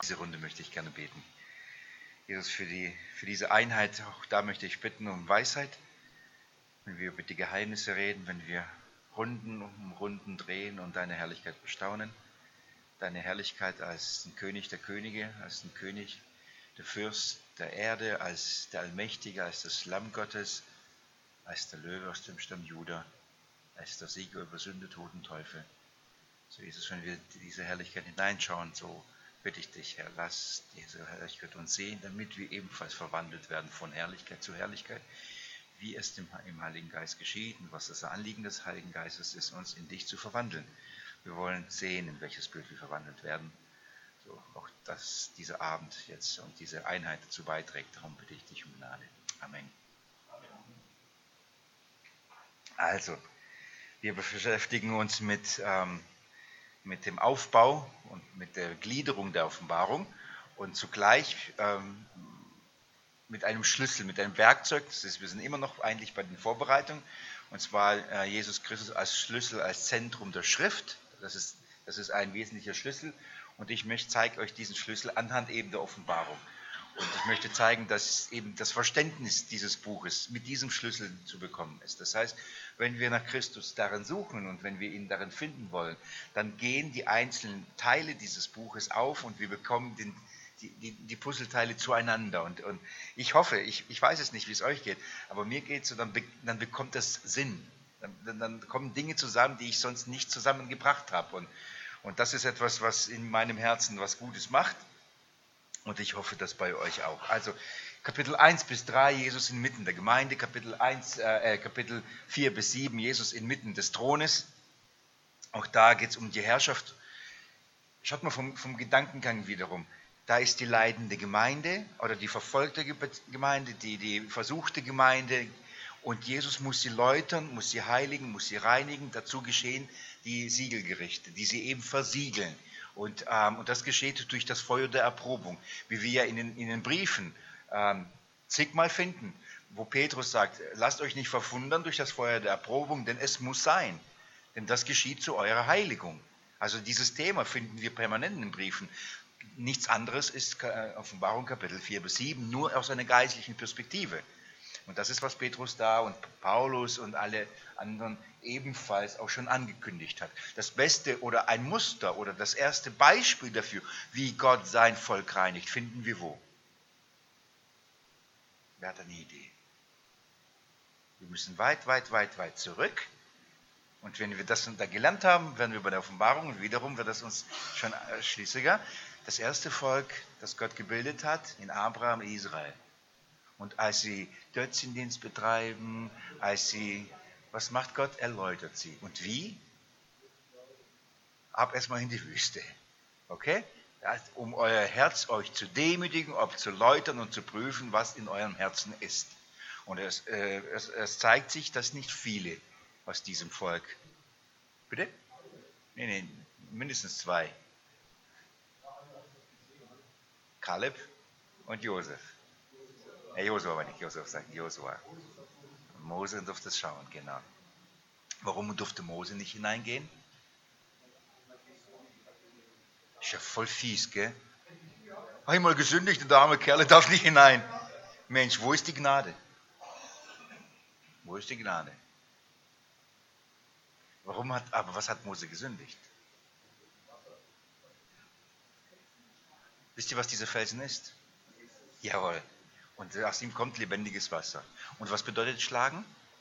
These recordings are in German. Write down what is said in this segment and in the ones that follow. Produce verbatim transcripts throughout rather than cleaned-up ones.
Diese Runde möchte ich gerne beten. Jesus, für, die, für diese Einheit, auch da möchte ich bitten um Weisheit, wenn wir über die Geheimnisse reden, wenn wir Runden um Runden drehen und deine Herrlichkeit bestaunen. Deine Herrlichkeit als ein König der Könige, als ein König, der Fürst der Erde, als der Allmächtige, als das Lamm Gottes, als der Löwe aus dem Stamm Juda, als der Sieger über Sünde, Tod und Teufel. So Jesus, wenn wir diese Herrlichkeit hineinschauen, so bitte ich dich, Herr, lass diese Herrlichkeit uns sehen, damit wir ebenfalls verwandelt werden von Herrlichkeit zu Herrlichkeit, wie es im, im Heiligen Geist geschieht und was das Anliegen des Heiligen Geistes ist, uns in dich zu verwandeln. Wir wollen sehen, in welches Bild wir verwandelt werden. So, auch dass dieser Abend jetzt und diese Einheit dazu beiträgt. Darum bitte ich dich um Gnade. Amen. Also, wir beschäftigen uns mit, ähm, mit dem Aufbau und mit der Gliederung der Offenbarung und zugleich ähm, mit einem Schlüssel, mit einem Werkzeug. Das ist, wir sind immer noch eigentlich bei den Vorbereitungen. Und zwar äh, Jesus Christus als Schlüssel, als Zentrum der Schrift. Das ist, das ist ein wesentlicher Schlüssel. Und ich möchte, zeige euch diesen Schlüssel anhand eben der Offenbarung. Und ich möchte zeigen, dass eben das Verständnis dieses Buches mit diesem Schlüssel zu bekommen ist. Das heißt, wenn wir nach Christus darin suchen und wenn wir ihn darin finden wollen, dann gehen die einzelnen Teile dieses Buches auf und wir bekommen den, die, die, die Puzzleteile zueinander. Und, und ich hoffe, ich, ich weiß es nicht, wie es euch geht, aber mir geht es so, dann, be, dann bekommt das Sinn. Dann, dann kommen Dinge zusammen, die ich sonst nicht zusammengebracht habe. Und, und das ist etwas, was in meinem Herzen was Gutes macht. Und ich hoffe, das bei euch auch. Also Kapitel eins bis drei, Jesus inmitten der Gemeinde. Kapitel, eins, äh, Kapitel vier bis sieben, Jesus inmitten des Thrones. Auch da geht es um die Herrschaft. Schaut mal vom, vom Gedankengang wiederum. Da ist die leidende Gemeinde oder die verfolgte Gemeinde, die, die versuchte Gemeinde. Und Jesus muss sie läutern, muss sie heiligen, muss sie reinigen. Dazu geschehen die Siegelgerichte, die sie eben versiegeln. Und, ähm, und das geschieht durch das Feuer der Erprobung, wie wir ja in den, in den Briefen ähm, zigmal finden, wo Petrus sagt, lasst euch nicht verwundern durch das Feuer der Erprobung, denn es muss sein. Denn das geschieht zu eurer Heiligung. Also dieses Thema finden wir permanent in den Briefen. Nichts anderes ist Offenbarung Kapitel vier bis sieben, nur aus einer geistlichen Perspektive. Und das ist, was Petrus da und Paulus und alle anderen ebenfalls auch schon angekündigt hat. Das Beste oder ein Muster oder das erste Beispiel dafür, wie Gott sein Volk reinigt, finden wir wo? Wer hat eine Idee? Wir müssen weit, weit, weit, weit zurück. Und wenn wir das da gelernt haben, werden wir bei der Offenbarung, und wiederum wird das uns schon schlüssiger, das erste Volk, das Gott gebildet hat, in Abraham, Israel. Und als sie Götzendienst betreiben, als sie, was macht Gott? Er läutert sie. Und wie? Ab erstmal in die Wüste. Okay? Um euer Herz euch zu demütigen, ob zu läutern und zu prüfen, was in eurem Herzen ist. Und es, äh, es, es zeigt sich, dass nicht viele aus diesem Volk. Bitte? Nee, nee, mindestens zwei. Kaleb und Josef. Äh, Josua, aber nicht Josef, sagt Josua. Mose durfte es schauen, genau. Warum durfte Mose nicht hineingehen? Ist ja voll fies, gell? Einmal gesündigt und der arme Kerl darf nicht hinein. Mensch, wo ist die Gnade? Wo ist die Gnade? Warum hat, aber was hat Mose gesündigt? Wisst ihr, was dieser Felsen ist? Jawohl. Und aus ihm kommt lebendiges Wasser. Und was bedeutet schlagen?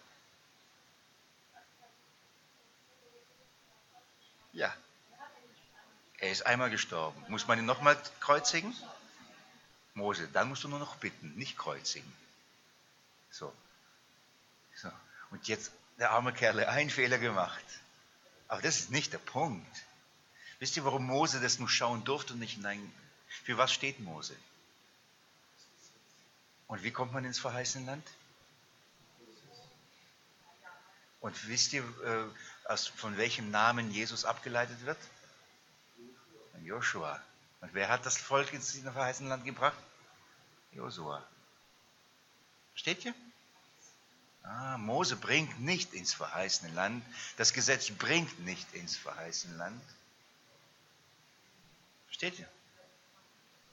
Ja. Er ist einmal gestorben. Muss man ihn nochmal kreuzigen? Mose, dann musst du nur noch bitten, nicht kreuzigen. So. So. Und jetzt der arme Kerl, einen Fehler gemacht. Aber das ist nicht der Punkt. Wisst ihr, warum Mose das nur schauen durfte und nicht hinein? Für was steht Mose? Und wie kommt man ins verheißene Land? Und wisst ihr, äh, aus, von welchem Namen Jesus abgeleitet wird? Von Joshua. Und wer hat das Volk ins verheißene Land gebracht? Josua. Versteht ihr? Ah, Mose bringt nicht ins verheißene Land. Das Gesetz bringt nicht ins verheißene Land. Versteht ihr?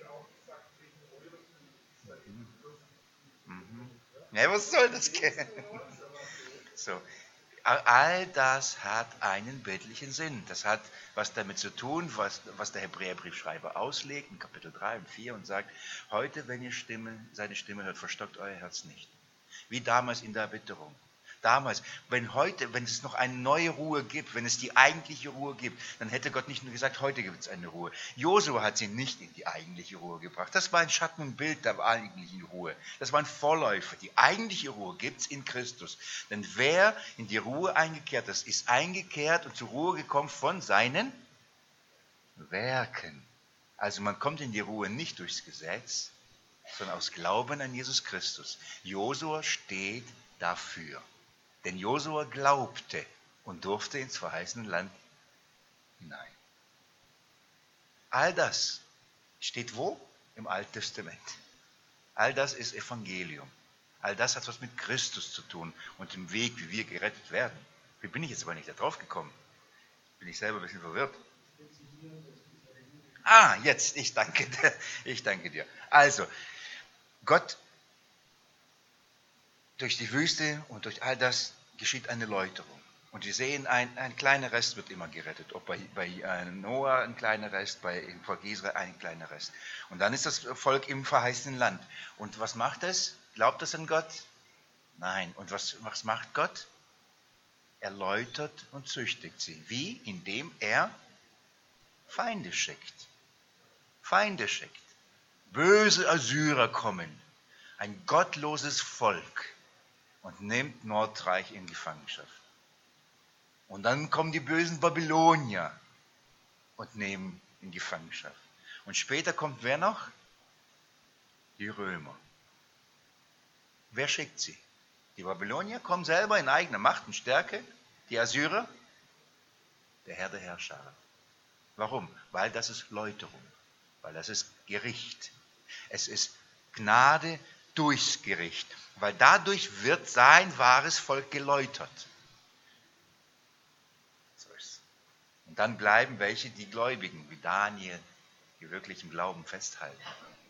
Mhm. Ja, was soll das kennen? So. All das hat einen bildlichen Sinn. Das hat was damit zu tun, was, was der Hebräerbriefschreiber auslegt in Kapitel drei und vier und sagt, heute, wenn ihr Stimme, seine Stimme hört, verstockt euer Herz nicht. Wie damals in der Erbitterung. Damals, wenn heute, wenn es noch eine neue Ruhe gibt, wenn es die eigentliche Ruhe gibt, dann hätte Gott nicht nur gesagt, heute gibt es eine Ruhe. Josua hat sie nicht in die eigentliche Ruhe gebracht. Das war ein Schatten und Bild der eigentlichen Ruhe. Das war ein Vorläufer. Die eigentliche Ruhe gibt es in Christus. Denn wer in die Ruhe eingekehrt ist, ist eingekehrt und zur Ruhe gekommen von seinen Werken. Also man kommt in die Ruhe nicht durchs Gesetz, sondern aus Glauben an Jesus Christus. Josua steht dafür. Denn Josua glaubte und durfte ins verheißene Land hinein. All das steht wo? Im Alten Testament. All das ist Evangelium. All das hat was mit Christus zu tun und dem Weg, wie wir gerettet werden. Wie bin ich jetzt aber nicht da drauf gekommen? Bin ich selber ein bisschen verwirrt. Ah, jetzt, ich danke dir. Ich danke dir. Also, Gott, durch die Wüste und durch all das geschieht eine Läuterung. Und wir sehen, ein, ein kleiner Rest wird immer gerettet. Ob bei, bei Noah ein kleiner Rest, bei im Volk Israel ein kleiner Rest. Und dann ist das Volk im verheißenen Land. Und was macht es? Glaubt es an Gott? Nein. Und was, was macht Gott? Er läutert und züchtigt sie. Wie? Indem er Feinde schickt. Feinde schickt. Böse Assyrer kommen. Ein gottloses Volk. Und nimmt Nordreich in Gefangenschaft. Und dann kommen die bösen Babylonier und nehmen in Gefangenschaft. Und später kommt wer noch? Die Römer. Wer schickt sie? Die Babylonier kommen selber in eigener Macht und Stärke. Die Assyrer? Der Herr der Herrscher. Warum? Weil das ist Läuterung. Weil das ist Gericht. Es ist Gnade durchs Gericht. Weil dadurch wird sein wahres Volk geläutert. So ist es. Und dann bleiben welche, die Gläubigen, wie Daniel, die wirklich im Glauben festhalten.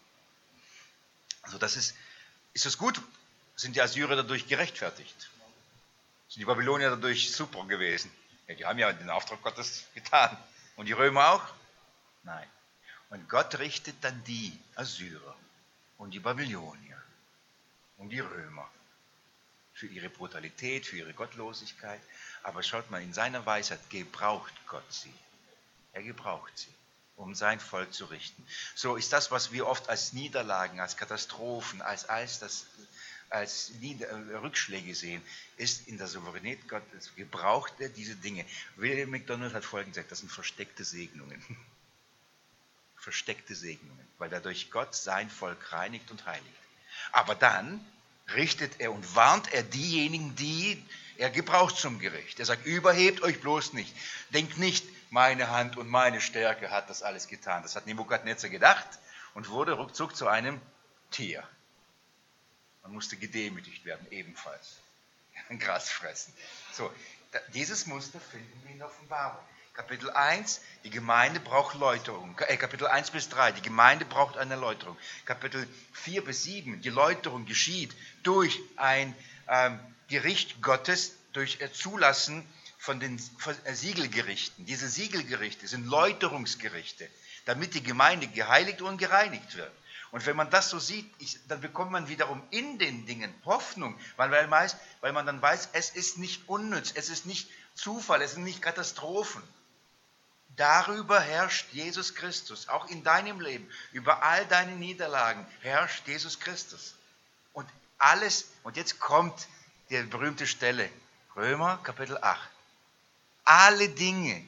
Also das ist, ist das gut? Sind die Assyrer dadurch gerechtfertigt? Sind die Babylonier dadurch super gewesen? Ja, die haben ja den Auftrag Gottes getan. Und die Römer auch? Nein. Und Gott richtet dann die Assyrer und die Babylonier und die Römer für ihre Brutalität, für ihre Gottlosigkeit. Aber schaut mal, in seiner Weisheit gebraucht Gott sie. Er gebraucht sie, um sein Volk zu richten. So ist das, was wir oft als Niederlagen, als Katastrophen, als, als, das, als Nieder- Rückschläge sehen, ist in der Souveränität Gottes. Gebraucht er diese Dinge. William MacDonald hat Folgendes gesagt, das sind versteckte Segnungen. Versteckte Segnungen, weil dadurch Gott sein Volk reinigt und heiligt. Aber dann richtet er und warnt er diejenigen, die er gebraucht zum Gericht. Er sagt, überhebt euch bloß nicht. Denkt nicht, meine Hand und meine Stärke hat das alles getan. Das hat Nebukadnezar gedacht und wurde ruckzuck zu einem Tier. Man musste gedemütigt werden, ebenfalls. Gras fressen. So, dieses Muster finden wir in der Offenbarung. Kapitel eins, die Gemeinde braucht Läuterung. Äh, Kapitel eins bis drei, die Gemeinde braucht eine Läuterung. Kapitel vier bis sieben, die Läuterung geschieht durch ein ähm, Gericht Gottes, durch äh, Zulassen von den von, äh, Siegelgerichten. Diese Siegelgerichte sind Läuterungsgerichte, damit die Gemeinde geheiligt und gereinigt wird. Und wenn man das so sieht, ich, dann bekommt man wiederum in den Dingen Hoffnung, weil, weil, meist, weil man dann weiß, es ist nicht unnütz, es ist nicht Zufall, es sind nicht Katastrophen. Darüber herrscht Jesus Christus, auch in deinem Leben, über all deine Niederlagen herrscht Jesus Christus. Und alles, und jetzt kommt die berühmte Stelle, Römer Kapitel acht. Alle Dinge,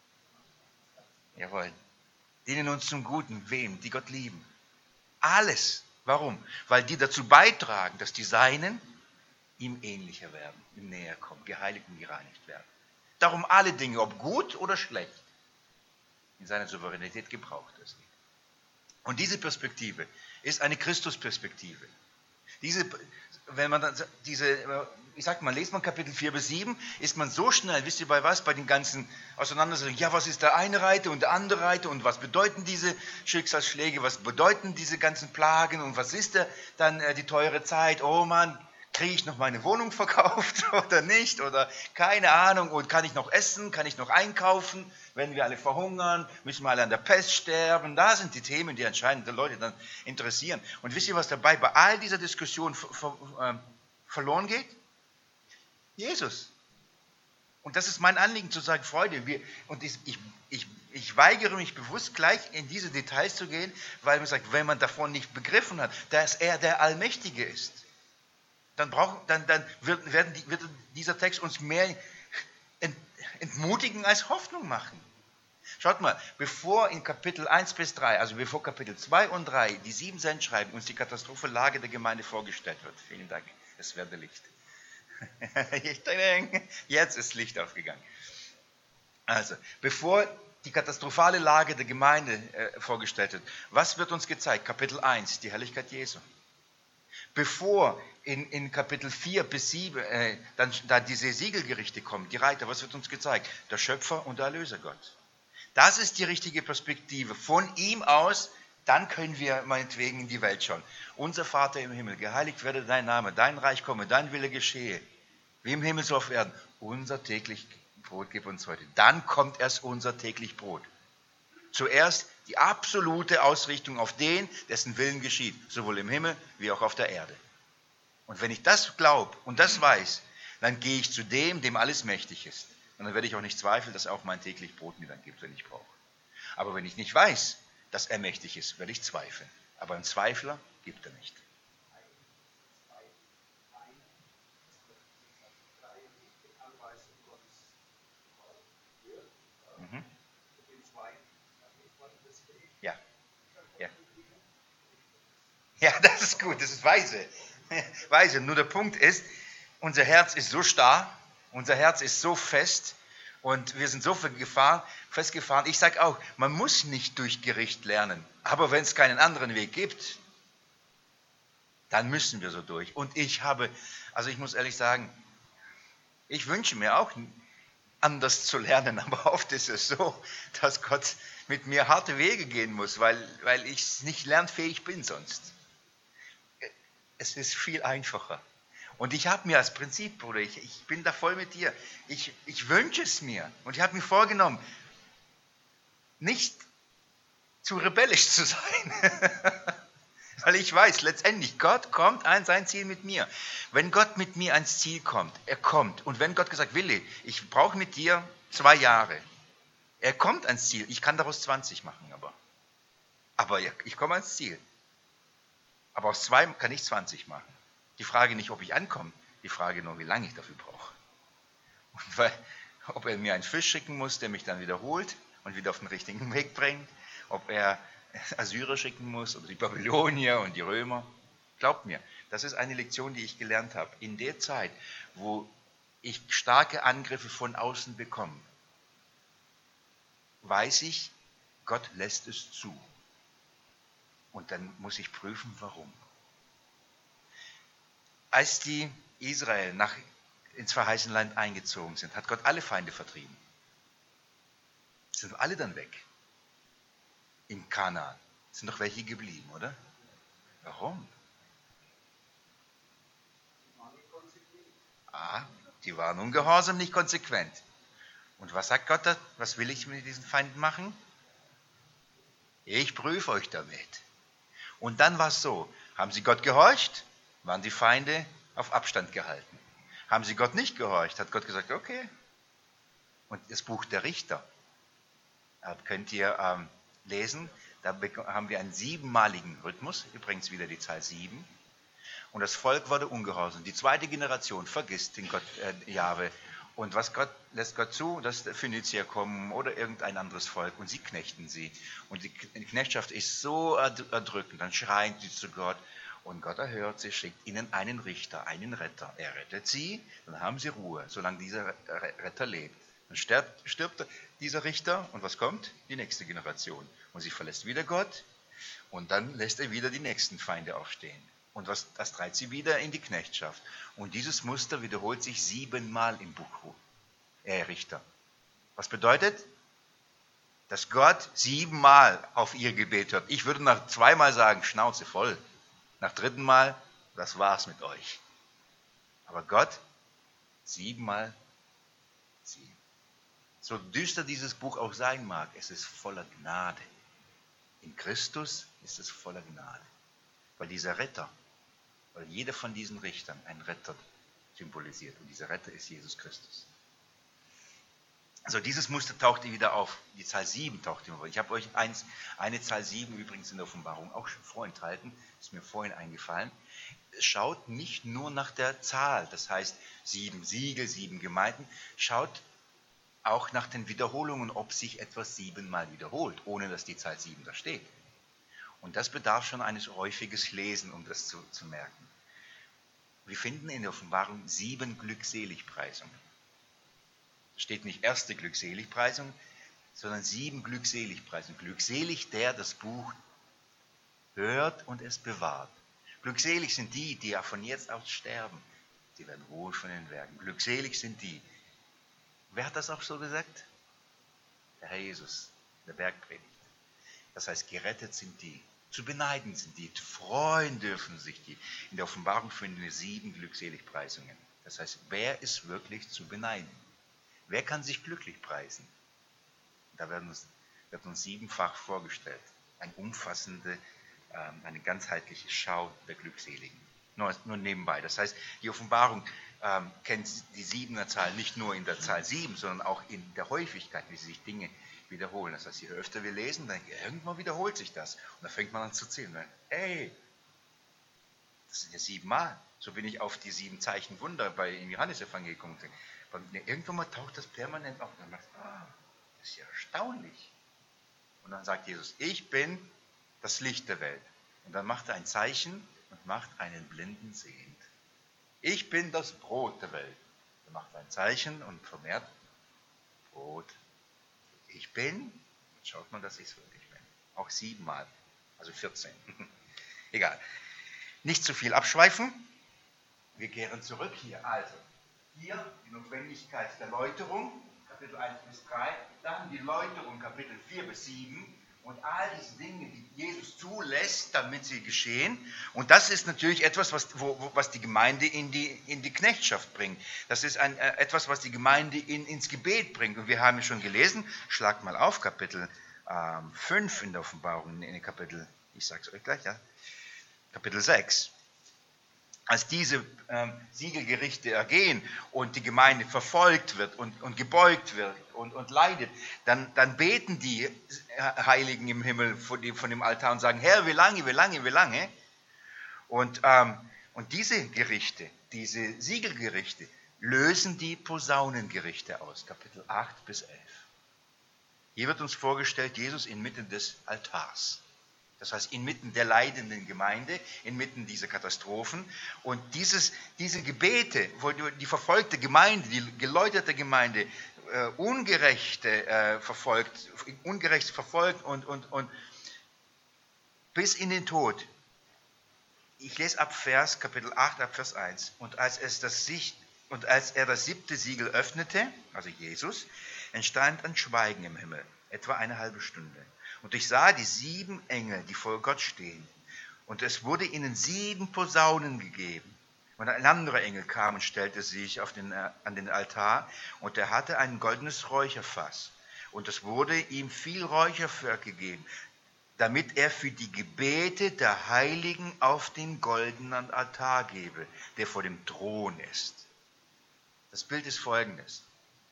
jawohl, dienen uns zum Guten, wem? Die Gott lieben. Alles. Warum? Weil die dazu beitragen, dass die Seinen ihm ähnlicher werden, ihm näher kommen, geheiligt und gereinigt werden. Darum alle Dinge, ob gut oder schlecht, in seiner Souveränität gebraucht ist. Und diese Perspektive ist eine Christusperspektive. Diese, wenn man dann diese, ich sag mal, lest man Kapitel vier bis sieben, ist man so schnell, wisst ihr bei was, bei den ganzen Auseinandersetzungen, ja, was ist der eine Reiter und der andere Reiter und was bedeuten diese Schicksalsschläge, was bedeuten diese ganzen Plagen und was ist der, dann äh, die teure Zeit, oh Mann, kriege ich noch meine Wohnung verkauft oder nicht oder keine Ahnung und kann ich noch essen, kann ich noch einkaufen, wenn wir alle verhungern, müssen wir alle an der Pest sterben, da sind die Themen, die anscheinend die Leute dann interessieren. Und wisst ihr, was dabei bei all dieser Diskussion ver ver äh, verloren geht? Jesus. Und das ist mein Anliegen zu sagen, Freunde, wir, und ich, ich, ich, ich weigere mich bewusst gleich in diese Details zu gehen, weil man sagt, wenn man davon nicht begriffen hat, dass er der Allmächtige ist, dann, brauch, dann, dann wird, werden die, wird dieser Text uns mehr ent, entmutigen als Hoffnung machen. Schaut mal, bevor in Kapitel eins bis drei, also bevor Kapitel zwei und drei, die sieben Sendschreiben uns die katastrophale Lage der Gemeinde vorgestellt wird, vielen Dank, es werde Licht. Jetzt ist Licht aufgegangen. Also, bevor die katastrophale Lage der Gemeinde äh, vorgestellt wird, was wird uns gezeigt? Kapitel eins, die Herrlichkeit Jesu. Bevor in, in Kapitel vier bis sieben äh, dann da diese Siegelgerichte kommen, die Reiter, was wird uns gezeigt? Der Schöpfer und der Erlöser Gott. Das ist die richtige Perspektive. Von ihm aus, dann können wir meinetwegen in die Welt schauen. Unser Vater im Himmel, geheiligt werde dein Name, dein Reich komme, dein Wille geschehe. Wie im Himmel so auf Erden. Unser täglich Brot gib uns heute. Dann kommt erst unser täglich Brot. Zuerst die absolute Ausrichtung auf den, dessen Willen geschieht, sowohl im Himmel wie auch auf der Erde. Und wenn ich das glaube und das weiß, dann gehe ich zu dem, dem alles mächtig ist. Und dann werde ich auch nicht zweifeln, dass er auch mein täglich Brot mir dann gibt, wenn ich brauche. Aber wenn ich nicht weiß, dass er mächtig ist, werde ich zweifeln. Aber ein Zweifler gibt er nicht. Mhm. Ja. Ja. Ja, das ist gut, das ist weise. Weise. Nur der Punkt ist, unser Herz ist so starr, unser Herz ist so fest und wir sind so gefahren, festgefahren. Ich sage auch, man muss nicht durch Gericht lernen, aber wenn es keinen anderen Weg gibt, dann müssen wir so durch. Und ich habe, also ich muss ehrlich sagen, ich wünsche mir auch anders zu lernen, aber oft ist es so, dass Gott mit mir harte Wege gehen muss, weil, weil ich nicht lernfähig bin sonst. Es ist viel einfacher. Und ich habe mir als Prinzip, Bruder, ich, ich bin da voll mit dir, ich, ich wünsche es mir und ich habe mir vorgenommen, nicht zu rebellisch zu sein. Weil ich weiß, letztendlich, Gott kommt an sein Ziel mit mir. Wenn Gott mit mir ans Ziel kommt, er kommt. Und wenn Gott gesagt, Willi, ich brauche mit dir zwei Jahre. Er kommt ans Ziel. Ich kann daraus zwanzig machen, aber. Aber ich komme ans Ziel. Aber aus zwei kann ich zwanzig machen. Die Frage nicht, ob ich ankomme, die Frage nur, wie lange ich dafür brauche. Und weil, ob er mir einen Fisch schicken muss, der mich dann wiederholt und wieder auf den richtigen Weg bringt, ob er Assyrer schicken muss oder die Babylonier und die Römer. Glaubt mir, das ist eine Lektion, die ich gelernt habe. In der Zeit, wo ich starke Angriffe von außen bekomme, weiß ich, Gott lässt es zu. Und dann muss ich prüfen, warum. Als die Israel nach, ins verheißene Land eingezogen sind, hat Gott alle Feinde vertrieben. Sind alle dann weg. In Kanaan. Sind doch welche geblieben, oder? Warum? Ah, die waren ungehorsam, nicht konsequent. Und was sagt Gott da? Was will ich mit diesen Feinden machen? Ich prüfe euch damit. Und dann war es so, haben sie Gott gehorcht, waren die Feinde auf Abstand gehalten. Haben sie Gott nicht gehorcht, hat Gott gesagt, okay. Und das Buch der Richter, da könnt ihr ähm, lesen, da haben wir einen siebenmaligen Rhythmus, übrigens wieder die Zahl sieben. Und das Volk wurde ungehorsam. Die zweite Generation vergisst den Gott, äh, Jahwe. Und was Gott lässt Gott zu, dass die Phönizier kommen oder irgendein anderes Volk und sie knechten sie. Und die Knechtschaft ist so erdrückend, dann schreien sie zu Gott. Und Gott erhört sie, schickt ihnen einen Richter, einen Retter. Er rettet sie, dann haben sie Ruhe, solange dieser Retter lebt. Dann stirbt, stirbt dieser Richter und was kommt? Die nächste Generation. Und sie verlässt wieder Gott und dann lässt er wieder die nächsten Feinde aufstehen. Und was, das treibt sie wieder in die Knechtschaft. Und dieses Muster wiederholt sich siebenmal im Buch äh, Richter. Was bedeutet? Dass Gott siebenmal auf ihr Gebet hört. Ich würde nach zweimal sagen, Schnauze voll. Nach dritten Mal, das war's mit euch. Aber Gott, siebenmal sieben. So düster dieses Buch auch sein mag, es ist voller Gnade. In Christus ist es voller Gnade. Weil dieser Retter, weil jeder von diesen Richtern einen Retter symbolisiert. Und dieser Retter ist Jesus Christus. Also dieses Muster taucht wieder auf. Die Zahl sieben taucht immer auf. Ich habe euch eins, eine Zahl sieben übrigens in der Offenbarung auch schon vorenthalten. Ist mir vorhin eingefallen. Schaut nicht nur nach der Zahl, das heißt sieben Siegel, sieben Gemeinden. Schaut auch nach den Wiederholungen, ob sich etwas siebenmal wiederholt, ohne dass die Zahl sieben da steht. Und das bedarf schon eines häufiges Lesen, um das zu, zu merken. Wir finden in der Offenbarung sieben Glückseligpreisungen. Es steht nicht erste Glückseligpreisung, sondern sieben Glückseligpreisungen. Glückselig der das Buch hört und es bewahrt. Glückselig sind die, die ja von jetzt aus sterben. Die werden wohl von den Werken. Glückselig sind die. Wer hat das auch so gesagt? Der Herr Jesus, der Bergpredigt. Das heißt, gerettet sind die. Zu beneiden sind die. Zu freuen dürfen sich die. In der Offenbarung finden wir sieben Glückseligpreisungen. Das heißt, wer ist wirklich zu beneiden? Wer kann sich glücklich preisen? Da werden uns, wird uns siebenfach vorgestellt. Eine umfassende, ähm, eine ganzheitliche Schau der Glückseligen. Nur, nur nebenbei. Das heißt, die Offenbarung ähm, kennt die siebener Zahl nicht nur in der Zahl sieben, sondern auch in der Häufigkeit, wie sich Dinge wiederholen. Das heißt, je öfter wir lesen, dann irgendwann wiederholt sich das. Und dann fängt man an zu zählen. Dann, ey, das sind ja siebenmal. So bin ich auf die sieben Zeichen Wunder bei im Johannesevangelium gekommen. Irgendwann mal taucht das permanent auf. Und dann sagt man, ah, das ist ja erstaunlich. Und dann sagt Jesus, ich bin das Licht der Welt. Und dann macht er ein Zeichen und macht einen Blinden sehend. Ich bin das Brot der Welt. Er macht ein Zeichen und vermehrt Brot. Ich bin, jetzt schaut man, dass ich es wirklich bin. Auch siebenmal, also vierzehn. Egal. Nicht zu viel abschweifen. Wir kehren zurück hier. Also, hier die Notwendigkeit der Läuterung, Kapitel eins bis drei. Dann die Läuterung, Kapitel vier bis sieben. Und all diese Dinge, die Jesus zulässt, damit sie geschehen. Und das ist natürlich etwas, was, wo, was die Gemeinde in die, in die Knechtschaft bringt. Das ist ein, äh, etwas, was die Gemeinde in, ins Gebet bringt. Und wir haben ja schon gelesen, schlagt mal auf, Kapitel ähm, fünf in der Offenbarung, in Kapitel, ich sage es euch gleich, ja, Kapitel sechs. Als diese ähm, Siegelgerichte ergehen und die Gemeinde verfolgt wird und, und gebeugt wird und, und leidet, dann, dann beten die Heiligen im Himmel von dem, von dem Altar und sagen, Herr, wie lange, wie lange, wie lange? Und, ähm, und diese Gerichte, diese Siegelgerichte, lösen die Posaunengerichte aus, Kapitel acht bis elf. Hier wird uns vorgestellt, Jesus inmitten des Altars. Das heißt, inmitten der leidenden Gemeinde, inmitten dieser Katastrophen. Und dieses, diese Gebete, wo die verfolgte Gemeinde, die geläuterte Gemeinde, äh, ungerechte äh, verfolgt, ungerecht verfolgt und, und, und bis in den Tod. Ich lese ab Vers, Kapitel acht, ab Vers eins. Und als, es das Sicht, und als er das siebte Siegel öffnete, also Jesus, entstand ein Schweigen im Himmel, etwa eine halbe Stunde. Und ich sah die sieben Engel, die vor Gott stehen. Und es wurde ihnen sieben Posaunen gegeben. Und ein anderer Engel kam und stellte sich auf den, an den Altar. Und er hatte ein goldenes Räucherfass. Und es wurde ihm viel Räucherwerk gegeben, damit er für die Gebete der Heiligen auf den goldenen Altar gebe, der vor dem Thron ist. Das Bild ist folgendes.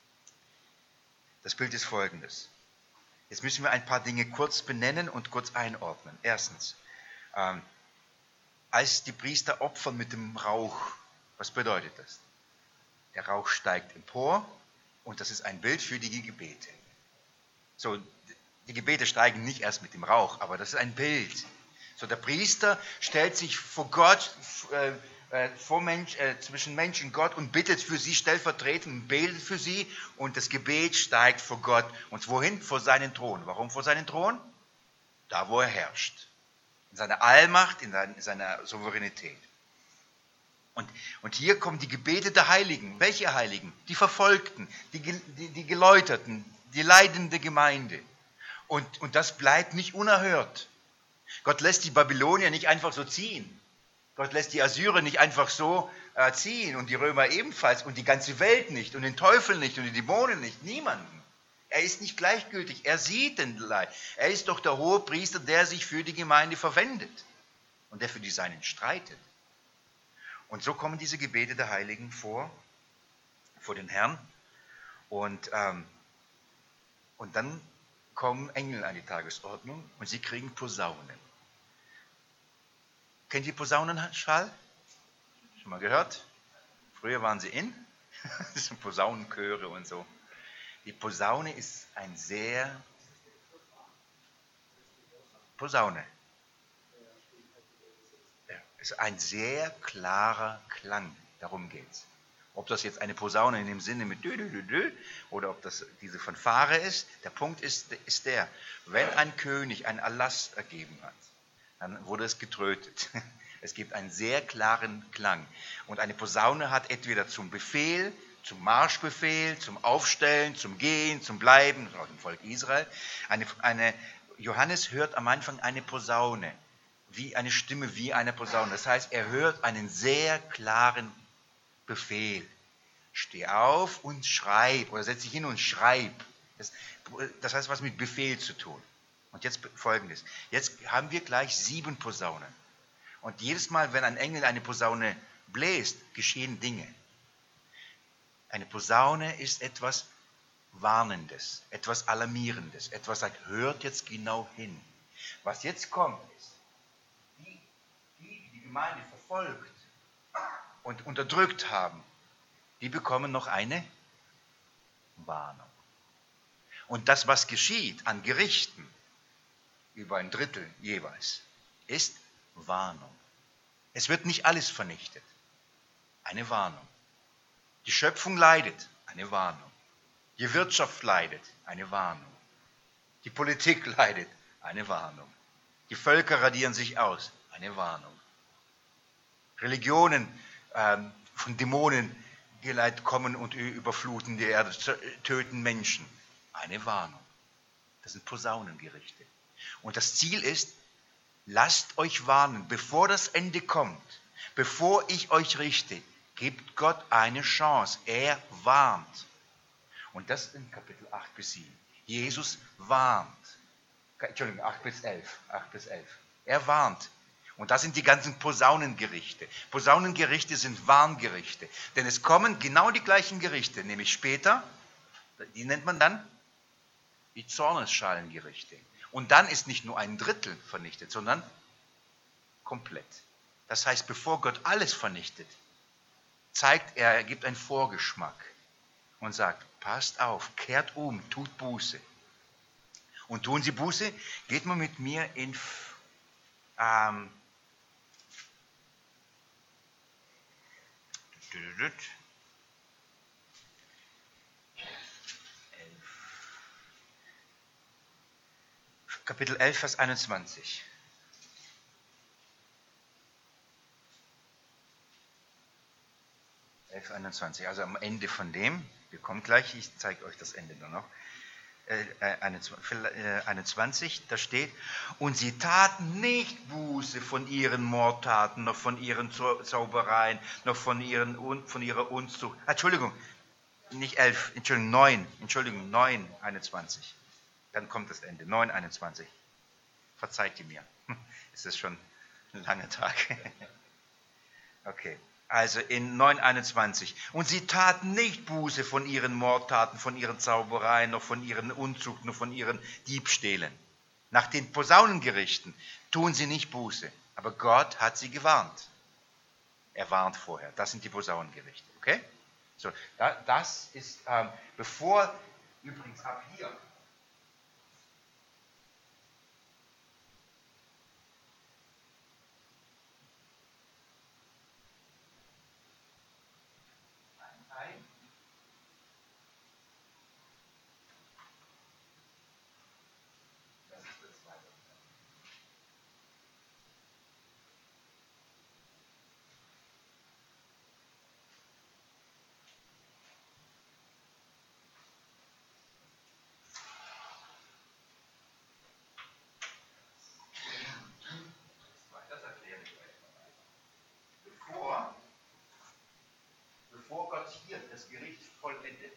Das Bild ist folgendes. Jetzt müssen wir ein paar Dinge kurz benennen und kurz einordnen. Erstens, ähm, als die Priester opfern mit dem Rauch, was bedeutet das? Der Rauch steigt empor und das ist ein Bild für die Gebete. So, die Gebete steigen nicht erst mit dem Rauch, aber das ist ein Bild. So, der Priester stellt sich vor Gott, äh, vor Mensch, äh, zwischen Mensch und Gott und bittet für sie stellvertretend und betet für sie und das Gebet steigt vor Gott. Und wohin? Vor seinen Thron. Warum vor seinen Thron? Da, wo er herrscht. in seiner Allmacht, in seiner Souveränität. Und, und hier kommen die Gebete der Heiligen. Welche Heiligen? Die Verfolgten, die, die, die Geläuterten, die leidende Gemeinde. Und, und das bleibt nicht unerhört. Gott lässt die Babylonier nicht einfach so ziehen. Gott lässt die Assyrer nicht einfach so äh, ziehen und die Römer ebenfalls und die ganze Welt nicht und den Teufel nicht und die Dämonen nicht. Niemanden. Er ist nicht gleichgültig. Er sieht den Leid. Er ist doch der hohe Priester, der sich für die Gemeinde verwendet und der für die Seinen streitet. Und so kommen diese Gebete der Heiligen vor, vor den Herrn. Und, ähm, und dann kommen Engel an die Tagesordnung und sie kriegen Posaunen. Kennt ihr Posaunenschall? Schon mal gehört? Früher waren sie in. Das sind Posaunenchöre und so. Die Posaune ist ein sehr... Posaune. Ja, ist ein sehr klarer Klang. Darum geht's. Ob das jetzt eine Posaune in dem Sinne mit dü, dü, dü, dü, oder ob das diese Fanfare ist, der Punkt ist, ist der, wenn ein König einen Erlass ergeben hat, dann wurde es getrötet. Es gibt einen sehr klaren Klang. Und eine Posaune hat entweder zum Befehl, zum Marschbefehl, zum Aufstellen, zum Gehen, zum Bleiben, auch im Volk Israel. Eine, eine, Johannes hört am Anfang eine Posaune, wie eine Stimme wie eine Posaune. Das heißt, er hört einen sehr klaren Befehl. Steh auf und schreib, oder setz dich hin und schreib. Das, das heißt, was mit Befehl zu tun. Und jetzt Folgendes. Jetzt haben wir gleich sieben Posaunen. Und jedes Mal, wenn ein Engel eine Posaune bläst, geschehen Dinge. Eine Posaune ist etwas Warnendes, etwas Alarmierendes, etwas sagt, hört jetzt genau hin. Was jetzt kommt, ist, die, die die Gemeinde verfolgt und unterdrückt haben, die bekommen noch eine Warnung. Und das, was geschieht an Gerichten, über ein Drittel jeweils, ist Warnung. Es wird nicht alles vernichtet. Eine Warnung. Die Schöpfung leidet. Eine Warnung. Die Wirtschaft leidet. Eine Warnung. Die Politik leidet. Eine Warnung. Die Völker radieren sich aus. Eine Warnung. Religionen ähm, von Dämonen geleitet kommen und überfluten die Erde, töten Menschen. Eine Warnung. Das sind Posaunengerichte. Und das Ziel ist, lasst euch warnen, bevor das Ende kommt, bevor ich euch richte, gibt Gott eine Chance. Er warnt. Und das in Kapitel acht bis sieben. Jesus warnt. Entschuldigung, acht bis elf. acht bis elf. Er warnt. Und das sind die ganzen Posaunengerichte. Posaunengerichte sind Warngerichte. Denn es kommen genau die gleichen Gerichte, nämlich später, die nennt man dann die Zornesschalengerichte. Und dann ist nicht nur ein Drittel vernichtet, sondern komplett. Das heißt, bevor Gott alles vernichtet, zeigt er, er gibt einen Vorgeschmack und sagt, passt auf, kehrt um, tut Buße. Und tun Sie Buße, geht mal mit mir in ähm, Kapitel elf, Vers einundzwanzig. elf, einundzwanzig, also am Ende von dem, wir kommen gleich, ich zeige euch das Ende dann noch, einundzwanzig, da steht, und sie taten nicht Buße von ihren Mordtaten, noch von ihren Zaubereien, noch von, ihren, von ihrer Unzucht. Entschuldigung, nicht elf, Entschuldigung, neun, Entschuldigung, neun, einundzwanzig. Dann kommt das Ende, neun, einundzwanzig. Verzeiht ihr mir, es ist schon ein langer Tag. Okay. Also in neun einundzwanzig. Und sie taten nicht Buße von ihren Mordtaten, von ihren Zaubereien, noch von ihren Unzuchten, noch von ihren Diebstählen. Nach den Posaunengerichten tun sie nicht Buße. Aber Gott hat sie gewarnt. Er warnt vorher. Das sind die Posaunengerichte. Okay? So, das ist, ähm, bevor, übrigens ab hier, das Gericht vollendet,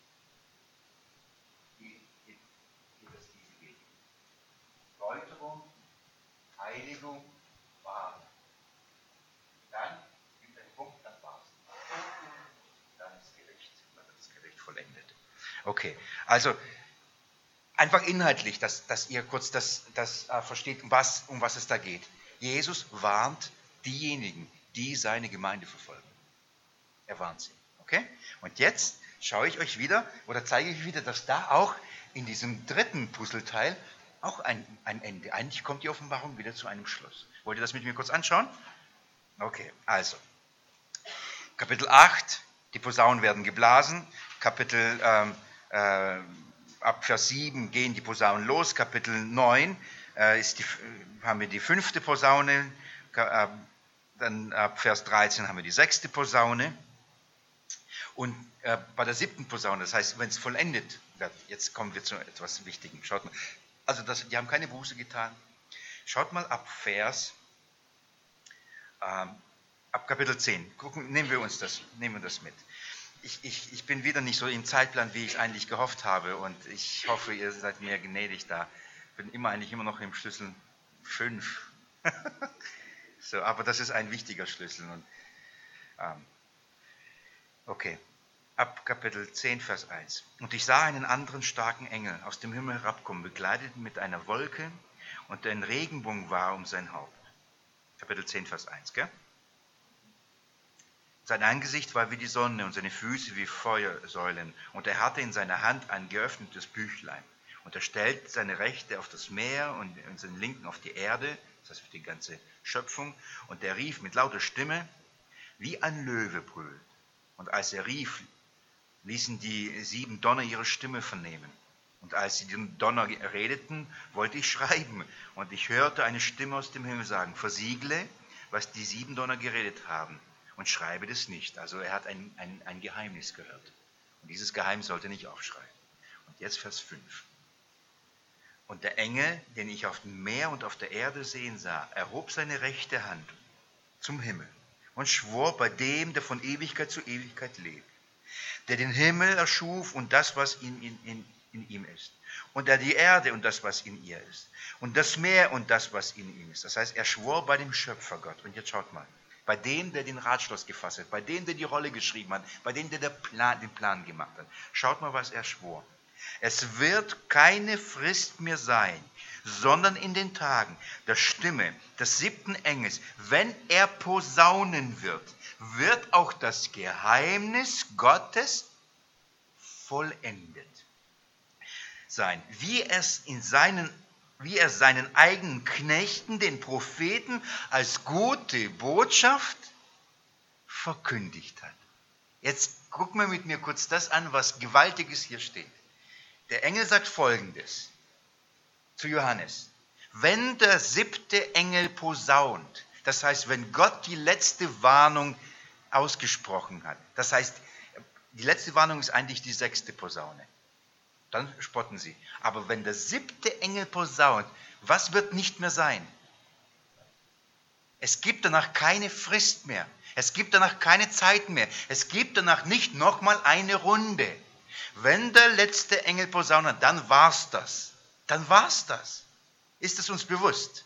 geht, geht, geht es diese Wege. Läuterung, Heiligung, Wahrheit. Dann gibt ein Punkt, dann war es. Dann ist Gericht, dann wird das Gericht vollendet. Okay, also einfach inhaltlich, dass, dass ihr kurz das, das äh, versteht, um was, um was es da geht. Jesus warnt diejenigen, die seine Gemeinde verfolgen. Er warnt sie. Okay? Und jetzt schaue ich euch wieder oder zeige ich wieder, dass da auch in diesem dritten Puzzleteil auch ein, ein Ende. Eigentlich kommt die Offenbarung wieder zu einem Schluss. Wollt ihr das mit mir kurz anschauen? Okay, also. Kapitel acht, die Posaunen werden geblasen. Kapitel ähm, äh, ab Vers sieben gehen die Posaunen los. Kapitel neun äh, ist die, haben wir die fünfte Posaune. Äh, dann ab Vers dreizehn haben wir die sechste Posaune. Und äh, bei der siebten Posaune, das heißt, wenn es vollendet wird, jetzt kommen wir zu etwas Wichtigem. Schaut mal, also das, die haben keine Buße getan. Schaut mal ab Vers, ähm, ab Kapitel zehn. Gucken, nehmen wir uns das, nehmen wir das mit. Ich, ich, ich bin wieder nicht so im Zeitplan, wie ich es eigentlich gehofft habe. Und ich hoffe, ihr seid mir gnädig da. Ich bin immer eigentlich immer noch im Schlüssel fünf. So, aber das ist ein wichtiger Schlüssel. Und, ähm, okay, ab Kapitel zehn, Vers eins. Und ich sah einen anderen starken Engel aus dem Himmel herabkommen, bekleidet mit einer Wolke, und ein Regenbogen war um sein Haupt. Kapitel zehn, Vers eins, gell? Sein Angesicht war wie die Sonne und seine Füße wie Feuersäulen. Und er hatte in seiner Hand ein geöffnetes Büchlein. Und er stellt seine Rechte auf das Meer und seinen Linken auf die Erde, das heißt für die ganze Schöpfung. Und er rief mit lauter Stimme, wie ein Löwe brüllt. Und als er rief, ließen die sieben Donner ihre Stimme vernehmen. Und als sie den Donner redeten, wollte ich schreiben. Und ich hörte eine Stimme aus dem Himmel sagen, versiegle, was die sieben Donner geredet haben. Und schreibe das nicht. Also er hat ein, ein, ein Geheimnis gehört. Und dieses Geheimnis sollte nicht aufschreiben. Und jetzt Vers fünf. Und der Engel, den ich auf dem Meer und auf der Erde sehen sah, erhob seine rechte Hand zum Himmel und schwor bei dem, der von Ewigkeit zu Ewigkeit lebt, der den Himmel erschuf und das, was in, in, in, in ihm ist, und der die Erde und das, was in ihr ist, und das Meer und das, was in ihm ist. Das heißt, er schwor bei dem Schöpfergott. Und jetzt schaut mal. Bei dem, der den Ratschluss gefasst hat, bei dem, der die Rolle geschrieben hat, bei dem, der Plan, den Plan gemacht hat. Schaut mal, was er schwor. Es wird keine Frist mehr sein, sondern in den Tagen der Stimme des siebten Engels, wenn er posaunen wird, wird auch das Geheimnis Gottes vollendet sein, wie es in seinen wie er seinen eigenen Knechten, den Propheten, als gute Botschaft verkündigt hat. Jetzt gucken wir mit mir kurz das an, was Gewaltiges hier steht. Der Engel sagt Folgendes zu Johannes. Wenn der siebte Engel posaunt, das heißt, wenn Gott die letzte Warnung ausgesprochen hat, das heißt, die letzte Warnung ist eigentlich die sechste Posaune. Dann spotten sie. Aber wenn der siebte Engel posaunt, was wird nicht mehr sein? Es gibt danach keine Frist mehr. Es gibt danach keine Zeit mehr. Es gibt danach nicht nochmal eine Runde. Wenn der letzte Engel posaunt, dann war's das. Dann war's das. Ist es uns bewusst?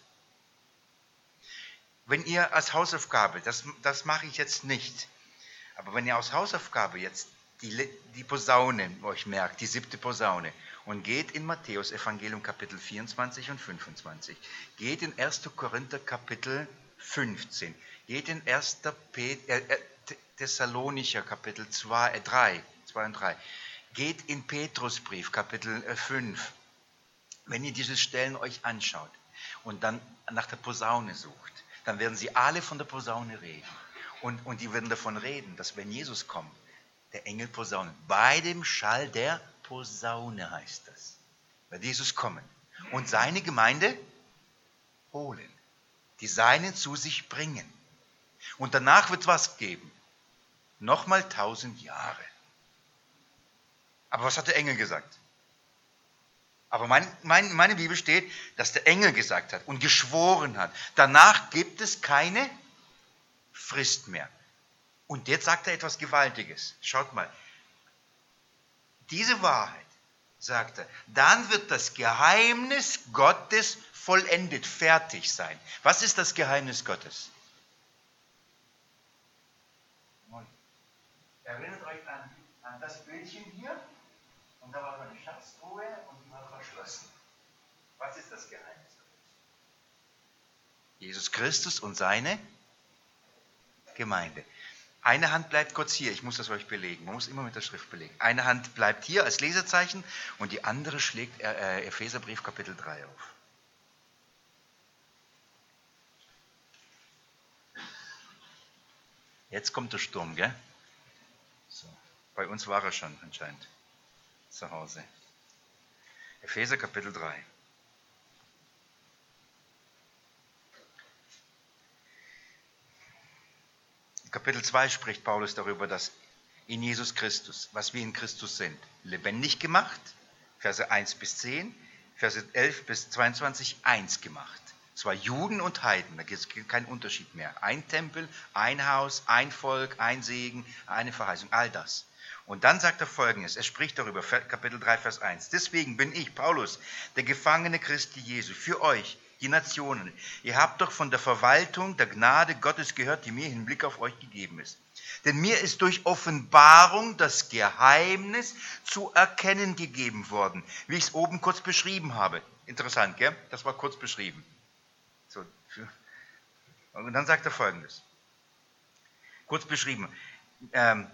Wenn ihr als Hausaufgabe, das, das mache ich jetzt nicht, aber wenn ihr als Hausaufgabe jetzt Die, die Posaune euch merkt, die siebte Posaune, und geht in Matthäus Evangelium Kapitel vierundzwanzig und fünfundzwanzig, geht in erster Korinther Kapitel fünfzehn, geht in erster Pet- äh, äh, Thessalonicher Kapitel zwei, äh, drei, zwei und drei, geht in Petrusbrief Kapitel äh, fünf. Wenn ihr diese Stellen euch anschaut und dann nach der Posaune sucht, dann werden sie alle von der Posaune reden. Und, und die werden davon reden, dass wenn Jesus kommt, der Engel posaunen. Bei dem Schall der Posaune heißt das. Wird Jesus kommen und seine Gemeinde holen. Die Seinen zu sich bringen. Und danach wird was geben. Nochmal tausend Jahre. Aber was hat der Engel gesagt? Aber mein, mein, meine Bibel steht, dass der Engel gesagt hat und geschworen hat. Danach gibt es keine Frist mehr. Und jetzt sagt er etwas Gewaltiges. Schaut mal, diese Wahrheit, sagt er, dann wird das Geheimnis Gottes vollendet, fertig sein. Was ist das Geheimnis Gottes? Erinnert euch an, an das Bildchen hier? Und da war eine Schatztruhe und die war verschlossen. Was ist das Geheimnis Gottes? Jesus Christus und seine Gemeinde. Eine Hand bleibt kurz hier, ich muss das euch belegen, man muss immer mit der Schrift belegen. Eine Hand bleibt hier als Lesezeichen und die andere schlägt äh, Epheserbrief Kapitel drei auf. Jetzt kommt der Sturm, gell? So. Bei uns war er schon anscheinend zu Hause. Epheser Kapitel drei. Kapitel zwei spricht Paulus darüber, dass in Jesus Christus, was wir in Christus sind, lebendig gemacht, Verse eins bis zehn, Verse elf bis zweiundzwanzig, eins gemacht. Zwar Juden und Heiden, da gibt es keinen Unterschied mehr. Ein Tempel, ein Haus, ein Volk, ein Segen, eine Verheißung, all das. Und dann sagt er Folgendes, er spricht darüber, Kapitel drei, Vers eins. Deswegen bin ich, Paulus, der Gefangene Christi Jesu, für euch, die Nationen. Ihr habt doch von der Verwaltung der Gnade Gottes gehört, die mir im Blick auf euch gegeben ist. Denn mir ist durch Offenbarung das Geheimnis zu erkennen gegeben worden, wie ich es oben kurz beschrieben habe. Interessant, gell? Das war kurz beschrieben. So. Und dann sagt er Folgendes. Kurz beschrieben. Ähm,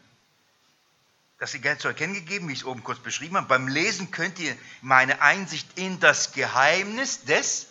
das ist gerne zu erkennen gegeben, wie ich es oben kurz beschrieben habe. Beim Lesen könnt ihr meine Einsicht in das Geheimnis des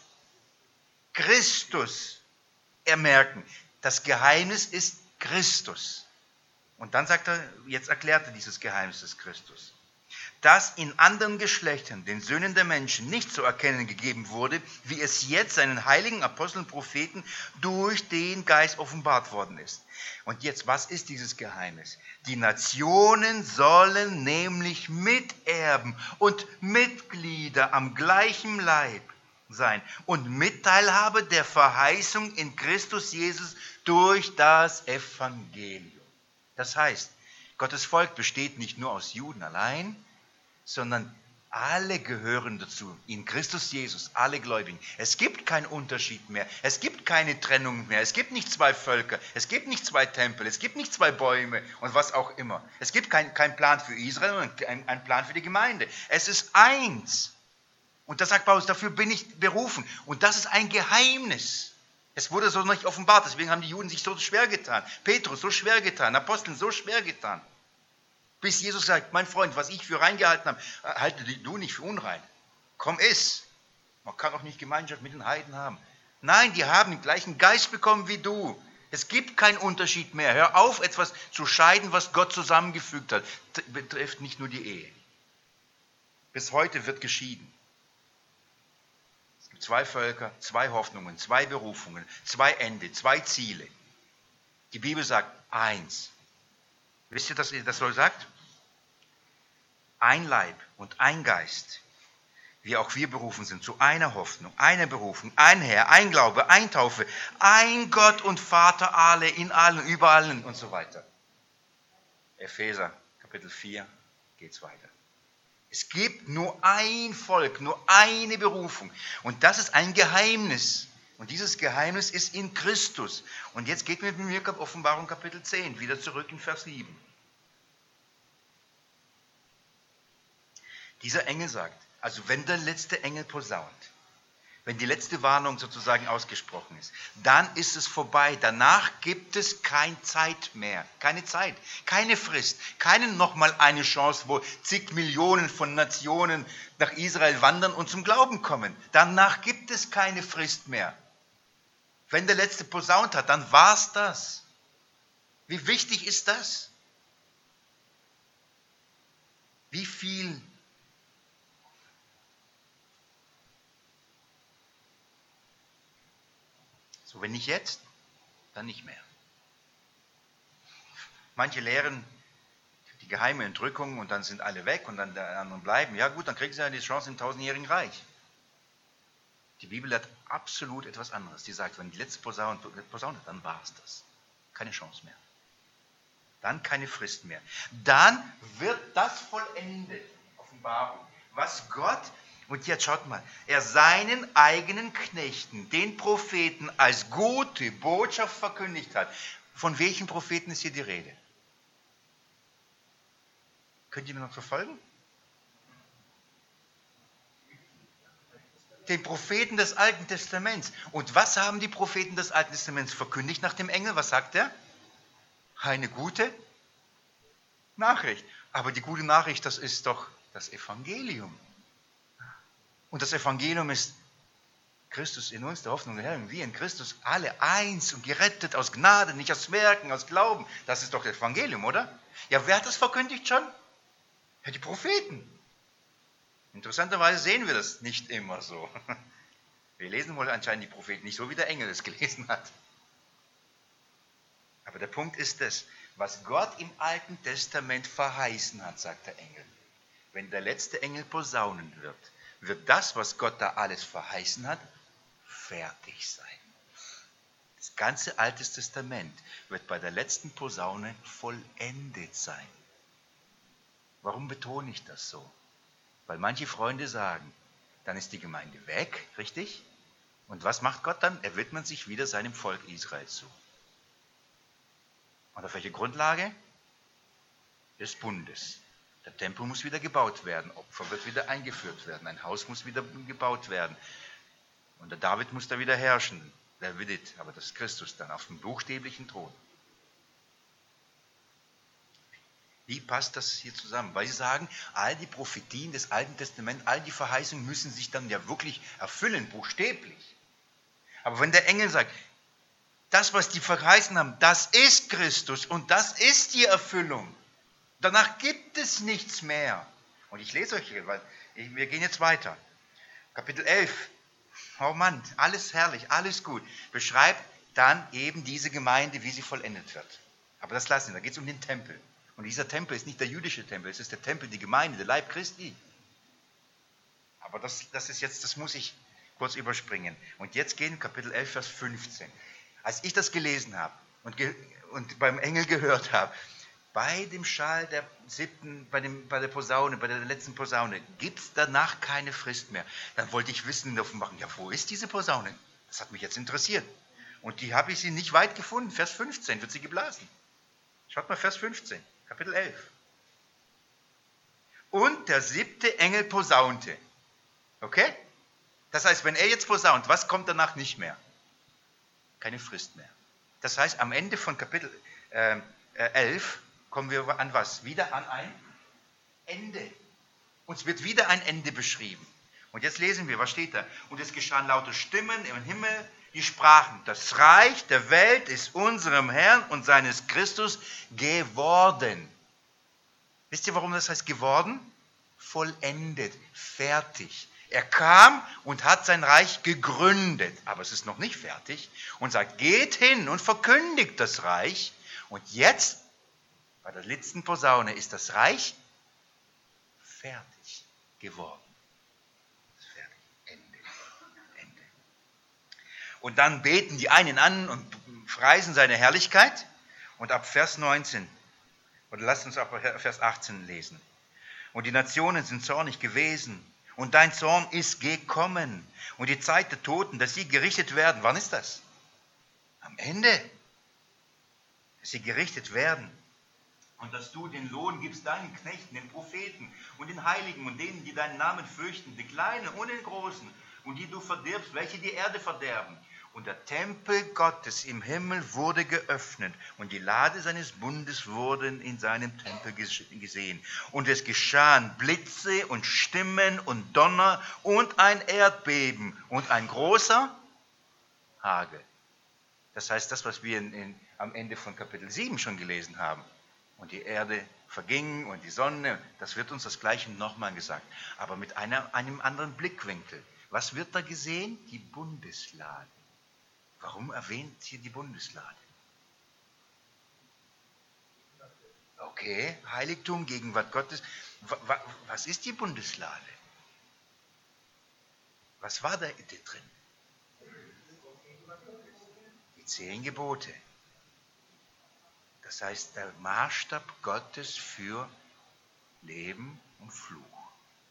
Christus ermerken. Das Geheimnis ist Christus. Und dann sagt er, jetzt erklärt er dieses Geheimnis des Christus. Dass in anderen Geschlechtern, den Söhnen der Menschen, nicht zu erkennen gegeben wurde, wie es jetzt seinen heiligen Aposteln und Propheten durch den Geist offenbart worden ist. Und jetzt, was ist dieses Geheimnis? Die Nationen sollen nämlich Miterben und Mitglieder am gleichen Leib sein und Mitteilhabe der Verheißung in Christus Jesus durch das Evangelium. Das heißt, Gottes Volk besteht nicht nur aus Juden allein, sondern alle gehören dazu, in Christus Jesus, alle Gläubigen. Es gibt keinen Unterschied mehr, es gibt keine Trennung mehr, es gibt nicht zwei Völker, es gibt nicht zwei Tempel, es gibt nicht zwei Bäume und was auch immer. Es gibt keinen kein Plan für Israel und einen ein Plan für die Gemeinde. Es ist eins. Und das sagt Paulus, dafür bin ich berufen. Und das ist ein Geheimnis. Es wurde so nicht offenbart, deswegen haben die Juden sich so schwer getan. Petrus so schwer getan, Aposteln so schwer getan. Bis Jesus sagt, mein Freund, was ich für rein gehalten habe, halte du nicht für unrein. Komm, iss. Man kann auch nicht Gemeinschaft mit den Heiden haben. Nein, die haben den gleichen Geist bekommen wie du. Es gibt keinen Unterschied mehr. Hör auf, etwas zu scheiden, was Gott zusammengefügt hat. Das betrifft nicht nur die Ehe. Bis heute wird geschieden. Es gibt zwei Völker, zwei Hoffnungen, zwei Berufungen, zwei Ende, zwei Ziele. Die Bibel sagt eins. Wisst ihr, was das so sagt? Ein Leib und ein Geist, wie auch wir berufen sind, zu einer Hoffnung, einer Berufung, ein Herr, ein Glaube, ein Taufe, ein Gott und Vater, alle, in allen, über allen und so weiter. Epheser, Kapitel vier, geht's weiter. Es gibt nur ein Volk, nur eine Berufung. Und das ist ein Geheimnis. Und dieses Geheimnis ist in Christus. Und jetzt geht mit mir Offenbarung Kapitel zehn, wieder zurück in Vers sieben. Dieser Engel sagt, also wenn der letzte Engel posaunt, wenn die letzte Warnung sozusagen ausgesprochen ist, dann ist es vorbei. Danach gibt es keine Zeit mehr, keine Zeit, keine Frist, keine nochmal eine Chance, wo zig Millionen von Nationen nach Israel wandern und zum Glauben kommen. Danach gibt es keine Frist mehr. Wenn der letzte posaunt hat, dann war's das. Wie wichtig ist das? Wie viel So, wenn nicht jetzt, dann nicht mehr. Manche lehren die geheime Entrückung und dann sind alle weg und dann die anderen bleiben. Ja gut, dann kriegen sie ja die Chance im tausendjährigen Reich. Die Bibel hat absolut etwas anderes. Die sagt, wenn die letzte Posaune posaunt, dann war es das. Keine Chance mehr. Dann keine Frist mehr. Dann wird das vollendet, Offenbarung. Was Gott, und jetzt schaut mal, er seinen eigenen Knechten, den Propheten, als gute Botschaft verkündigt hat. Von welchen Propheten ist hier die Rede? Könnt ihr mir noch verfolgen? Den Propheten des Alten Testaments. Und was haben die Propheten des Alten Testaments verkündigt nach dem Engel? Was sagt er? Eine gute Nachricht. Aber die gute Nachricht, das ist doch das Evangelium. Und das Evangelium ist Christus in uns, der Hoffnung der Herren. Wir in Christus alle eins und gerettet aus Gnade, nicht aus Werken, aus Glauben. Das ist doch das Evangelium, oder? Ja, wer hat das verkündigt schon? Ja, die Propheten. Interessanterweise sehen wir das nicht immer so. Wir lesen wohl anscheinend die Propheten nicht so, wie der Engel es gelesen hat. Aber der Punkt ist das, was Gott im Alten Testament verheißen hat, sagt der Engel. Wenn der letzte Engel posaunen wird, wird das, was Gott da alles verheißen hat, fertig sein. Das ganze Alte Testament wird bei der letzten Posaune vollendet sein. Warum betone ich das so? Weil manche Freunde sagen, dann ist die Gemeinde weg, richtig? Und was macht Gott dann? Er widmet sich wieder seinem Volk Israel zu. Und auf welche Grundlage? Des Bundes. Der Tempel muss wieder gebaut werden, Opfer wird wieder eingeführt werden, ein Haus muss wieder gebaut werden. Und der David muss da wieder herrschen. Der will it, aber das ist Christus dann auf dem buchstäblichen Thron. Wie passt das hier zusammen? Weil sie sagen, all die Prophetien des Alten Testaments, all die Verheißungen müssen sich dann ja wirklich erfüllen, buchstäblich. Aber wenn der Engel sagt, das, was die verheißen haben, das ist Christus und das ist die Erfüllung. Danach gibt es nichts mehr. Und ich lese euch hier, weil wir gehen jetzt weiter. Kapitel elf. Oh Mann, alles herrlich, alles gut. Beschreibt dann eben diese Gemeinde, wie sie vollendet wird. Aber das lassen wir, da geht es um den Tempel. Und dieser Tempel ist nicht der jüdische Tempel, es ist der Tempel, die Gemeinde, der Leib Christi. Aber das, das ist jetzt, das muss ich kurz überspringen. Und jetzt gehen Kapitel elf, Vers fünfzehn. Als ich das gelesen habe und, ge, und beim Engel gehört habe, bei dem Schall der siebten, bei, dem, bei der Posaune, bei der letzten Posaune, gibt es danach keine Frist mehr. Dann wollte ich wissen in der Offenbarung, ja, wo ist diese Posaune? Das hat mich jetzt interessiert. Und die habe ich sie nicht weit gefunden. Vers fünfzehn wird sie geblasen. Schaut mal, Vers fünfzehn. Kapitel elf. Und der siebte Engel posaunte. Okay? Das heißt, wenn er jetzt posaunt, was kommt danach nicht mehr? Keine Frist mehr. Das heißt, am Ende von Kapitel äh, elf kommen wir an was? Wieder an ein Ende. Uns wird wieder ein Ende beschrieben. Und jetzt lesen wir, was steht da? Und es geschahen laute Stimmen im Himmel, die sprachen, das Reich der Welt ist unserem Herrn und seines Christus geworden. Wisst ihr, warum das heißt geworden? Vollendet, fertig. Er kam und hat sein Reich gegründet, aber es ist noch nicht fertig und sagt, geht hin und verkündigt das Reich. Und jetzt, bei der letzten Posaune, ist das Reich fertig geworden. Und dann beten die einen an und preisen seine Herrlichkeit. Und ab Vers neunzehn, oder lasst uns ab Vers achtzehn lesen. Und die Nationen sind zornig gewesen. Und dein Zorn ist gekommen. Und die Zeit der Toten, dass sie gerichtet werden. Wann ist das? Am Ende. Dass sie gerichtet werden. Und dass du den Lohn gibst deinen Knechten, den Propheten und den Heiligen und denen, die deinen Namen fürchten, den Kleinen und den Großen. Und die du verdirbst, welche die Erde verderben. Und der Tempel Gottes im Himmel wurde geöffnet und die Lade seines Bundes wurden in seinem Tempel gesehen. Und es geschahen Blitze und Stimmen und Donner und ein Erdbeben und ein großer Hagel. Das heißt, das, was wir in, in, am Ende von Kapitel sieben schon gelesen haben. Und die Erde verging und die Sonne, das wird uns das Gleiche nochmal gesagt. Aber mit einer, einem anderen Blickwinkel. Was wird da gesehen? Die Bundeslade. Warum erwähnt hier die Bundeslade? Okay, Heiligtum, Gegenwart Gottes. Was ist die Bundeslade? Was war da drin? Die zehn Gebote. Das heißt, der Maßstab Gottes für Leben und Fluch.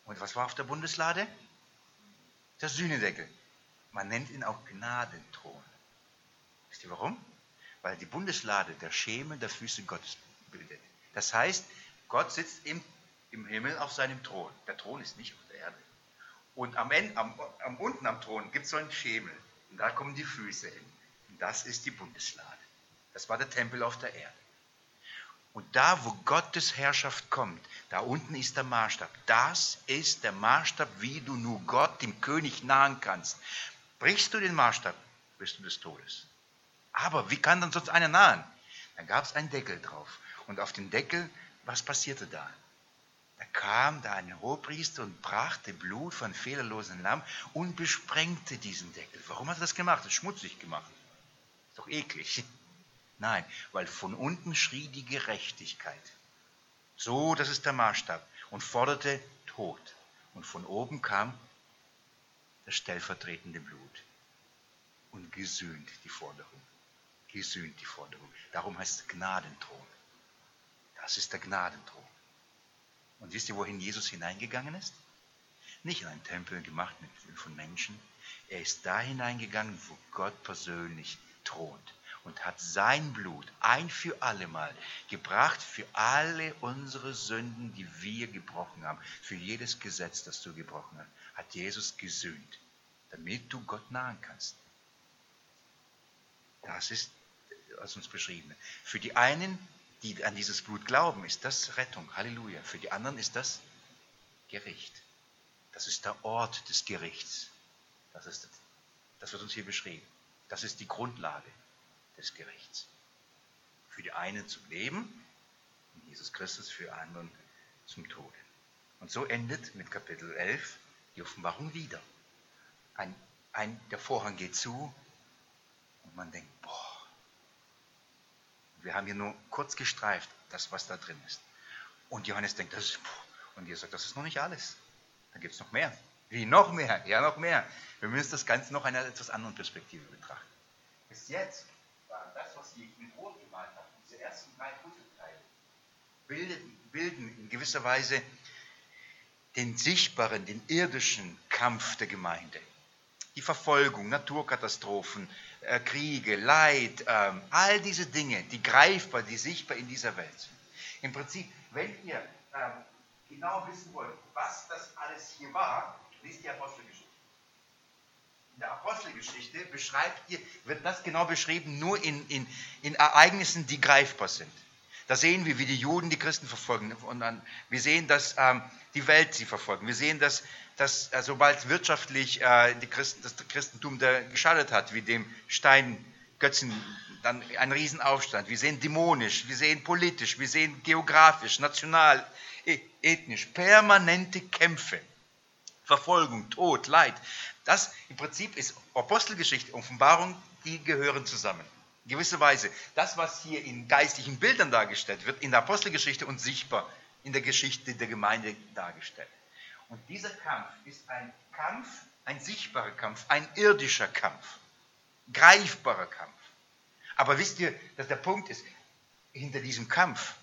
Und was war auf der Bundeslade? Der Sühnedeckel. Man nennt ihn auch Gnadenthron. Wisst ihr warum? Weil die Bundeslade der Schemel der Füße Gottes bildet. Das heißt, Gott sitzt im, im Himmel auf seinem Thron. Der Thron ist nicht auf der Erde. Und am Ende, am, am, unten am Thron gibt es so einen Schemel. Und da kommen die Füße hin. Und das ist die Bundeslade. Das war der Tempel auf der Erde. Und da, wo Gottes Herrschaft kommt, da unten ist der Maßstab. Das ist der Maßstab, wie du nur Gott, dem König, nahen kannst. Brichst du den Maßstab, bist du des Todes. Aber wie kann dann sonst einer nahen? Dann gab es einen Deckel drauf. Und auf dem Deckel, was passierte da? Da kam da ein Hohepriester und brachte Blut von fehlerlosen Lamm und besprengte diesen Deckel. Warum hat er das gemacht? Das ist schmutzig gemacht. Ist doch eklig. Nein, weil von unten schrie die Gerechtigkeit. So, das ist der Maßstab. Und forderte Tod. Und von oben kam das stellvertretende Blut. Und gesühnt die Forderung. Gesühnt die Forderung. Darum heißt es Gnadenthron. Das ist der Gnadenthron. Und wisst ihr, wohin Jesus hineingegangen ist? Nicht in einen Tempel gemacht von Menschen. Er ist da hineingegangen, wo Gott persönlich thront. Und hat sein Blut ein für alle Mal gebracht für alle unsere Sünden, die wir gebrochen haben. Für jedes Gesetz, das du gebrochen hast, hat Jesus gesühnt, damit du Gott nahen kannst. Das ist, was uns beschrieben wird. Für die einen, die an dieses Blut glauben, ist das Rettung. Halleluja. Für die anderen ist das Gericht. Das ist der Ort des Gerichts. Das, ist, das wird uns hier beschrieben. Das ist die Grundlage des Gerichts. Für die einen zum Leben, und Jesus Christus für anderen zum Tode. Und so endet mit Kapitel elf die Offenbarung wieder. Ein, ein, der Vorhang geht zu und man denkt, boah, wir haben hier nur kurz gestreift, das was da drin ist. Und Johannes denkt, das ist, und Jesus sagt, das ist noch nicht alles. Da gibt es noch mehr. Wie, noch mehr? Ja, noch mehr. Wir müssen das Ganze noch in einer etwas anderen Perspektive betrachten. Bis jetzt war das, was ich mit Rot gemalt habe, diese ersten drei Puzzleteile, bilden, bilden in gewisser Weise den sichtbaren, den irdischen Kampf der Gemeinde. Die Verfolgung, Naturkatastrophen, äh, Kriege, Leid, äh, all diese Dinge, die greifbar, die sichtbar in dieser Welt sind. Im Prinzip, wenn ihr äh, genau wissen wollt, was das alles hier war, liest die Apostelgeschichte. In der Apostelgeschichte beschreibt ihr, wird das genau beschrieben, nur in, in, in Ereignissen, die greifbar sind. Da sehen wir, wie die Juden die Christen verfolgen. Und dann, wir sehen, dass ähm, die Welt sie verfolgen. Wir sehen, dass, dass äh, sobald wirtschaftlich äh, die Christen, das Christentum da geschadet hat, wie dem Steingötzen, dann ein Riesenaufstand. Wir sehen dämonisch, wir sehen politisch, wir sehen geografisch, national, ethnisch, permanente Kämpfe, Verfolgung, Tod, Leid. Das im Prinzip ist Apostelgeschichte, Offenbarung, die gehören zusammen. In gewisser Weise, das, was hier in geistlichen Bildern dargestellt wird, in der Apostelgeschichte und sichtbar in der Geschichte der Gemeinde dargestellt. Und dieser Kampf ist ein Kampf, ein sichtbarer Kampf, ein irdischer Kampf, greifbarer Kampf. Aber wisst ihr, dass der Punkt ist, hinter diesem Kampf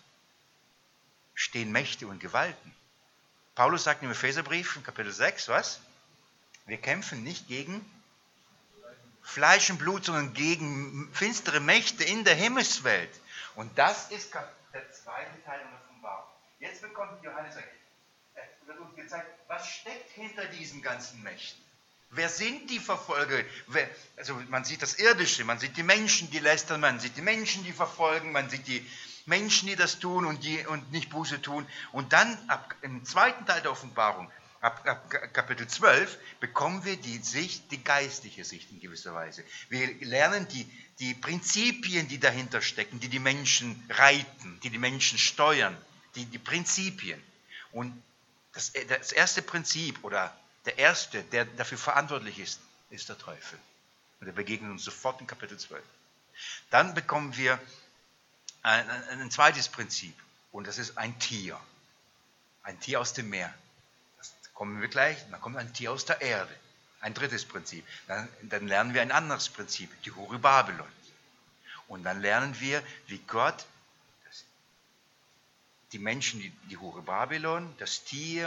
stehen Mächte und Gewalten. Paulus sagt im Epheserbrief, in Kapitel sechs, was? Wir kämpfen nicht gegen Fleisch und Blut, sondern gegen finstere Mächte in der Himmelswelt. Und das ist der zweite Teil der Offenbarung. Jetzt bekommt Johannes, wird uns gezeigt, was steckt hinter diesen ganzen Mächten. Wer sind die Verfolger? Wer, also man sieht das Irdische, man sieht die Menschen, die lästern, man sieht die Menschen, die verfolgen, man sieht die Menschen, die das tun und, die, und nicht Buße tun. Und dann ab, im zweiten Teil der Offenbarung, ab, ab Kapitel zwölf, bekommen wir die Sicht, die geistliche Sicht in gewisser Weise. Wir lernen die, die Prinzipien, die dahinter stecken, die die Menschen reiten, die die Menschen steuern, die, die Prinzipien. Und das, das erste Prinzip oder der Erste, der dafür verantwortlich ist, ist der Teufel. Und er begegnet uns sofort in Kapitel zwölf. Dann bekommen wir ein, ein, ein zweites Prinzip. Und das ist ein Tier. Ein Tier aus dem Meer. Das kommen wir gleich. Dann kommt ein Tier aus der Erde. Ein drittes Prinzip. Dann, dann lernen wir ein anderes Prinzip. Die Hure Babylon. Und dann lernen wir, wie Gott das, die Menschen, die, die Hure Babylon, das Tier,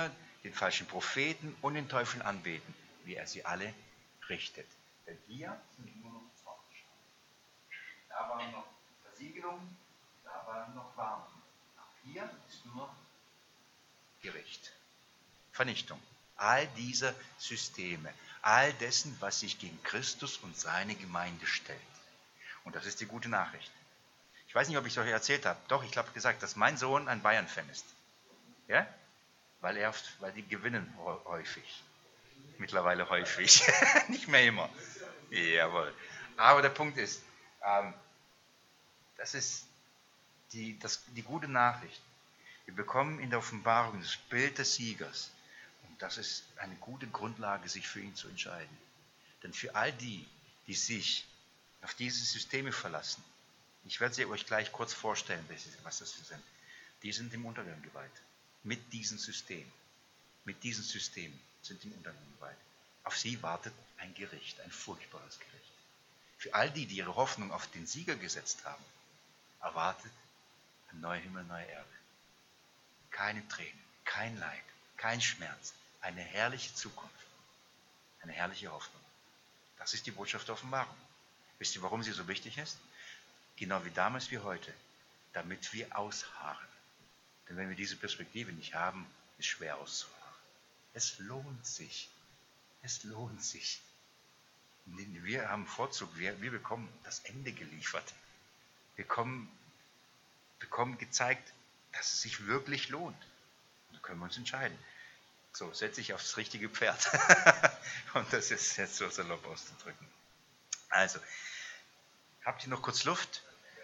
den falschen Propheten und den Teufel anbeten, wie er sie alle richtet. Denn hier sind nur noch Zornschauen. Da war noch Versiegelung, da war noch Warnung. Hier ist nur noch Gericht. Vernichtung. All dieser Systeme, all dessen, was sich gegen Christus und seine Gemeinde stellt. Und das ist die gute Nachricht. Ich weiß nicht, ob ich es euch erzählt habe. Doch, ich habe gesagt, dass mein Sohn ein Bayern-Fan ist. Ja? Weil, er, weil die gewinnen häufig. Mittlerweile häufig. Nicht mehr immer. Jawohl. Aber der Punkt ist, ähm, das ist die, das, die gute Nachricht. Wir bekommen in der Offenbarung das Bild des Siegers. Und das ist eine gute Grundlage, sich für ihn zu entscheiden. Denn für all die, die sich auf diese Systeme verlassen, ich werde sie euch gleich kurz vorstellen, was das sind, die sind im Untergang geweiht. Mit diesem System. Mit diesem System sind im Untergang geweiht. Auf sie wartet ein Gericht, ein furchtbares Gericht. Für all die, die ihre Hoffnung auf den Sieger gesetzt haben, erwartet ein neuer Himmel, neue Erde. Keine Tränen, kein Leid, kein Schmerz, eine herrliche Zukunft, eine herrliche Hoffnung. Das ist die Botschaft der Offenbarung. Wisst ihr, warum sie so wichtig ist? Genau wie damals wie heute, damit wir ausharren. Denn wenn wir diese Perspektive nicht haben, ist es schwer auszuharren. Es lohnt sich. Es lohnt sich. Wir haben Vorzug, wir, wir bekommen das Ende geliefert. Wir kommen, bekommen gezeigt, dass es sich wirklich lohnt. Da können wir uns entscheiden. So, setze ich aufs richtige Pferd. Und das ist jetzt so salopp auszudrücken. Also, habt ihr noch kurz Luft?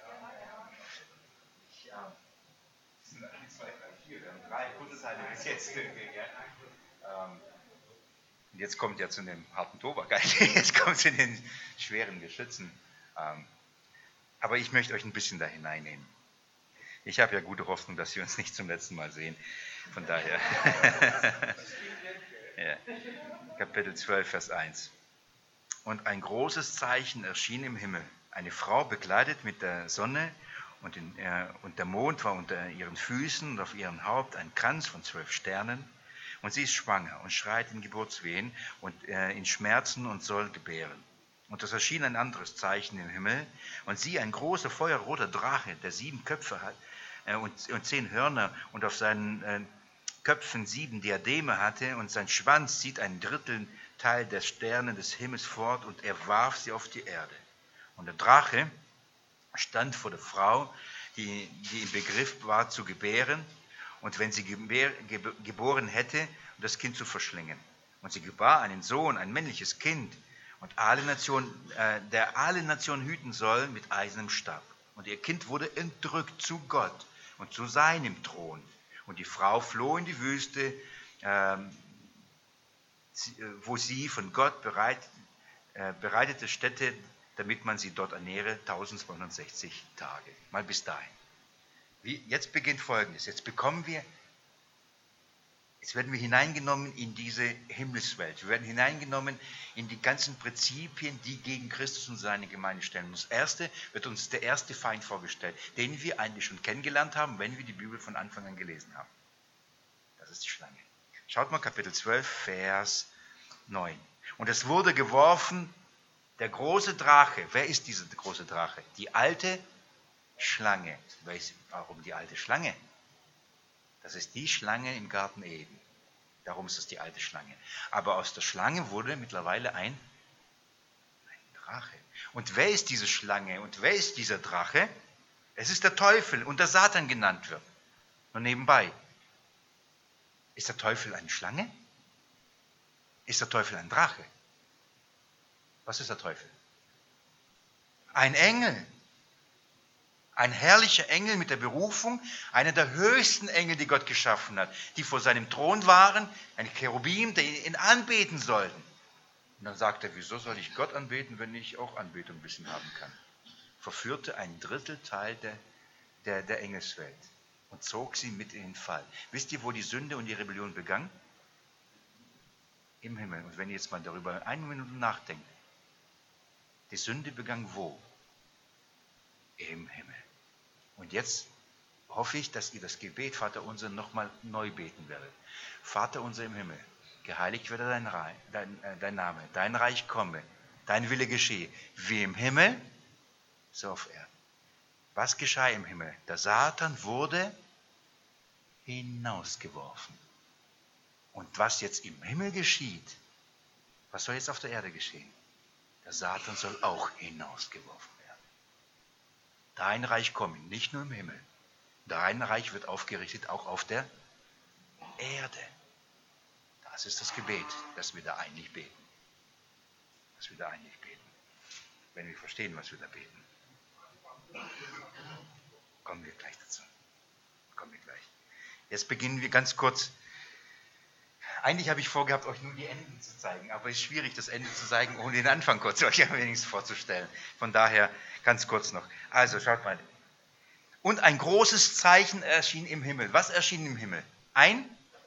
Ja. Es sind eins, zwei, drei, vier. Wir haben drei Puzzleteile bis jetzt. Ähm, und jetzt kommt ja zu dem harten Tobak. Jetzt kommt es in den schweren Geschützen. Ähm, aber ich möchte euch ein bisschen da hineinnehmen. Ich habe ja gute Hoffnung, dass wir uns nicht zum letzten Mal sehen. Von daher. Ja. Kapitel zwölf, Vers eins. Und ein großes Zeichen erschien im Himmel. Eine Frau bekleidet mit der Sonne und, in, äh, und der Mond war unter ihren Füßen und auf ihrem Haupt ein Kranz von zwölf Sternen. Und sie ist schwanger und schreit in Geburtswehen und äh, in Schmerzen und soll gebären. Und es erschien ein anderes Zeichen im Himmel. Und sie, ein großer feuerroter Drache, der sieben Köpfe hat äh, und, und zehn Hörner und auf seinen äh, Köpfen sieben Diademe hatte. Und sein Schwanz zieht ein Drittel Teil der Sterne des Himmels fort und er warf sie auf die Erde. Und der Drache stand vor der Frau, die, die im Begriff war zu gebären. Und wenn sie geboren hätte, das Kind zu verschlingen. Und sie gebar einen Sohn, ein männliches Kind, und alle Nationen, äh, der alle Nationen hüten soll mit eisernem Stab. Und ihr Kind wurde entrückt zu Gott und zu seinem Thron. Und die Frau floh in die Wüste, äh, wo sie von Gott bereit, äh, bereitete Stätte, damit man sie dort ernähre, eintausendzweihundertsechzig Tage. Mal bis dahin. Wie, jetzt beginnt Folgendes. Jetzt bekommen wir, jetzt werden wir hineingenommen in diese Himmelswelt. Wir werden hineingenommen in die ganzen Prinzipien, die gegen Christus und seine Gemeinde stellen. Und das erste wird uns der erste Feind vorgestellt, den wir eigentlich schon kennengelernt haben, wenn wir die Bibel von Anfang an gelesen haben. Das ist die Schlange. Schaut mal Kapitel zwölf, Vers neun. Und es wurde geworfen, der große Drache. Wer ist dieser große Drache? Die alte Schlange. Warum die alte Schlange? Das ist die Schlange im Garten Eden. Darum ist es die alte Schlange. Aber aus der Schlange wurde mittlerweile ein, ein Drache. Und wer ist diese Schlange und wer ist dieser Drache? Es ist der Teufel und der Satan genannt wird. Nur nebenbei. Ist der Teufel eine Schlange? Ist der Teufel ein Drache? Was ist der Teufel? Ein Engel. Ein herrlicher Engel mit der Berufung, einer der höchsten Engel, die Gott geschaffen hat, die vor seinem Thron waren, ein Cherubim, der ihn anbeten sollten. Und dann sagt er, wieso soll ich Gott anbeten, wenn ich auch Anbetung ein bisschen haben kann? Verführte ein Drittelteil der, der, der Engelswelt und zog sie mit in den Fall. Wisst ihr, wo die Sünde und die Rebellion begann? Im Himmel. Und wenn ihr jetzt mal darüber eine Minute nachdenkt, die Sünde begann wo? Im Himmel. Und jetzt hoffe ich, dass ihr das Gebet Vater unser nochmal neu beten werdet. Vater unser im Himmel, geheiligt werde dein, Reich, dein, äh, dein Name, dein Reich komme, dein Wille geschehe, wie im Himmel, so auf Erden. Was geschah im Himmel? Der Satan wurde hinausgeworfen. Und was jetzt im Himmel geschieht, was soll jetzt auf der Erde geschehen? Der Satan soll auch hinausgeworfen werden. Dein Reich komme, nicht nur im Himmel. Dein Reich wird aufgerichtet auch auf der Erde. Das ist das Gebet, das wir da eigentlich beten. Das wir da eigentlich beten. Wenn wir verstehen, was wir da beten. Kommen wir gleich dazu. Kommen wir gleich. Jetzt beginnen wir ganz kurz. Eigentlich habe ich vorgehabt, euch nur die Enden zu zeigen, aber es ist schwierig, das Ende zu zeigen, ohne den Anfang kurz euch wenigstens vorzustellen. Von daher ganz kurz noch. Also schaut mal. Und ein großes Zeichen erschien im Himmel. Was erschien im Himmel? Ein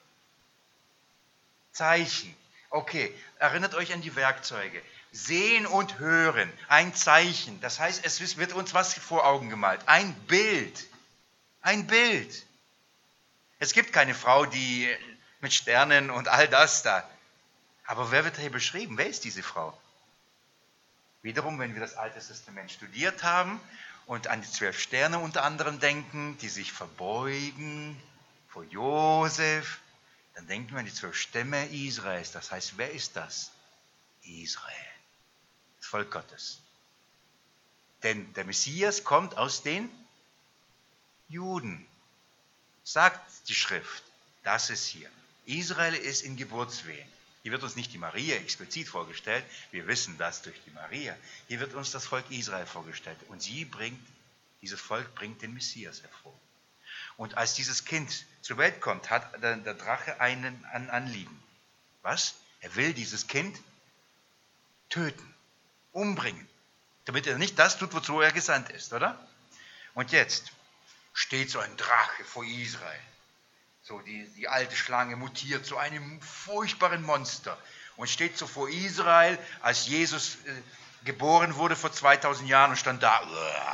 Zeichen. Okay, erinnert euch an die Werkzeuge. Sehen und hören. Ein Zeichen. Das heißt, es wird uns was vor Augen gemalt. Ein Bild. Ein Bild. Es gibt keine Frau, die mit Sternen und all das da. Aber wer wird hier beschrieben? Wer ist diese Frau? Wiederum, wenn wir das Alte Testament studiert haben und an die zwölf Sterne unter anderem denken, die sich verbeugen vor Josef, dann denken wir an die zwölf Stämme Israels. Das heißt, wer ist das? Israel. Das Volk Gottes. Denn der Messias kommt aus den Juden. Sagt die Schrift. Das ist hier. Israel ist in Geburtswehen. Hier wird uns nicht die Maria explizit vorgestellt. Wir wissen das durch die Maria. Hier wird uns das Volk Israel vorgestellt. Und sie bringt, dieses Volk bringt den Messias hervor. Und als dieses Kind zur Welt kommt, hat der, der Drache einen, ein Anliegen. Was? Er will dieses Kind töten, umbringen, damit er nicht das tut, wozu er gesandt ist, oder? Und jetzt steht so ein Drache vor Israel. So die, die alte Schlange mutiert zu einem furchtbaren Monster und steht so vor Israel, als Jesus äh, geboren wurde vor zweitausend Jahren und stand da.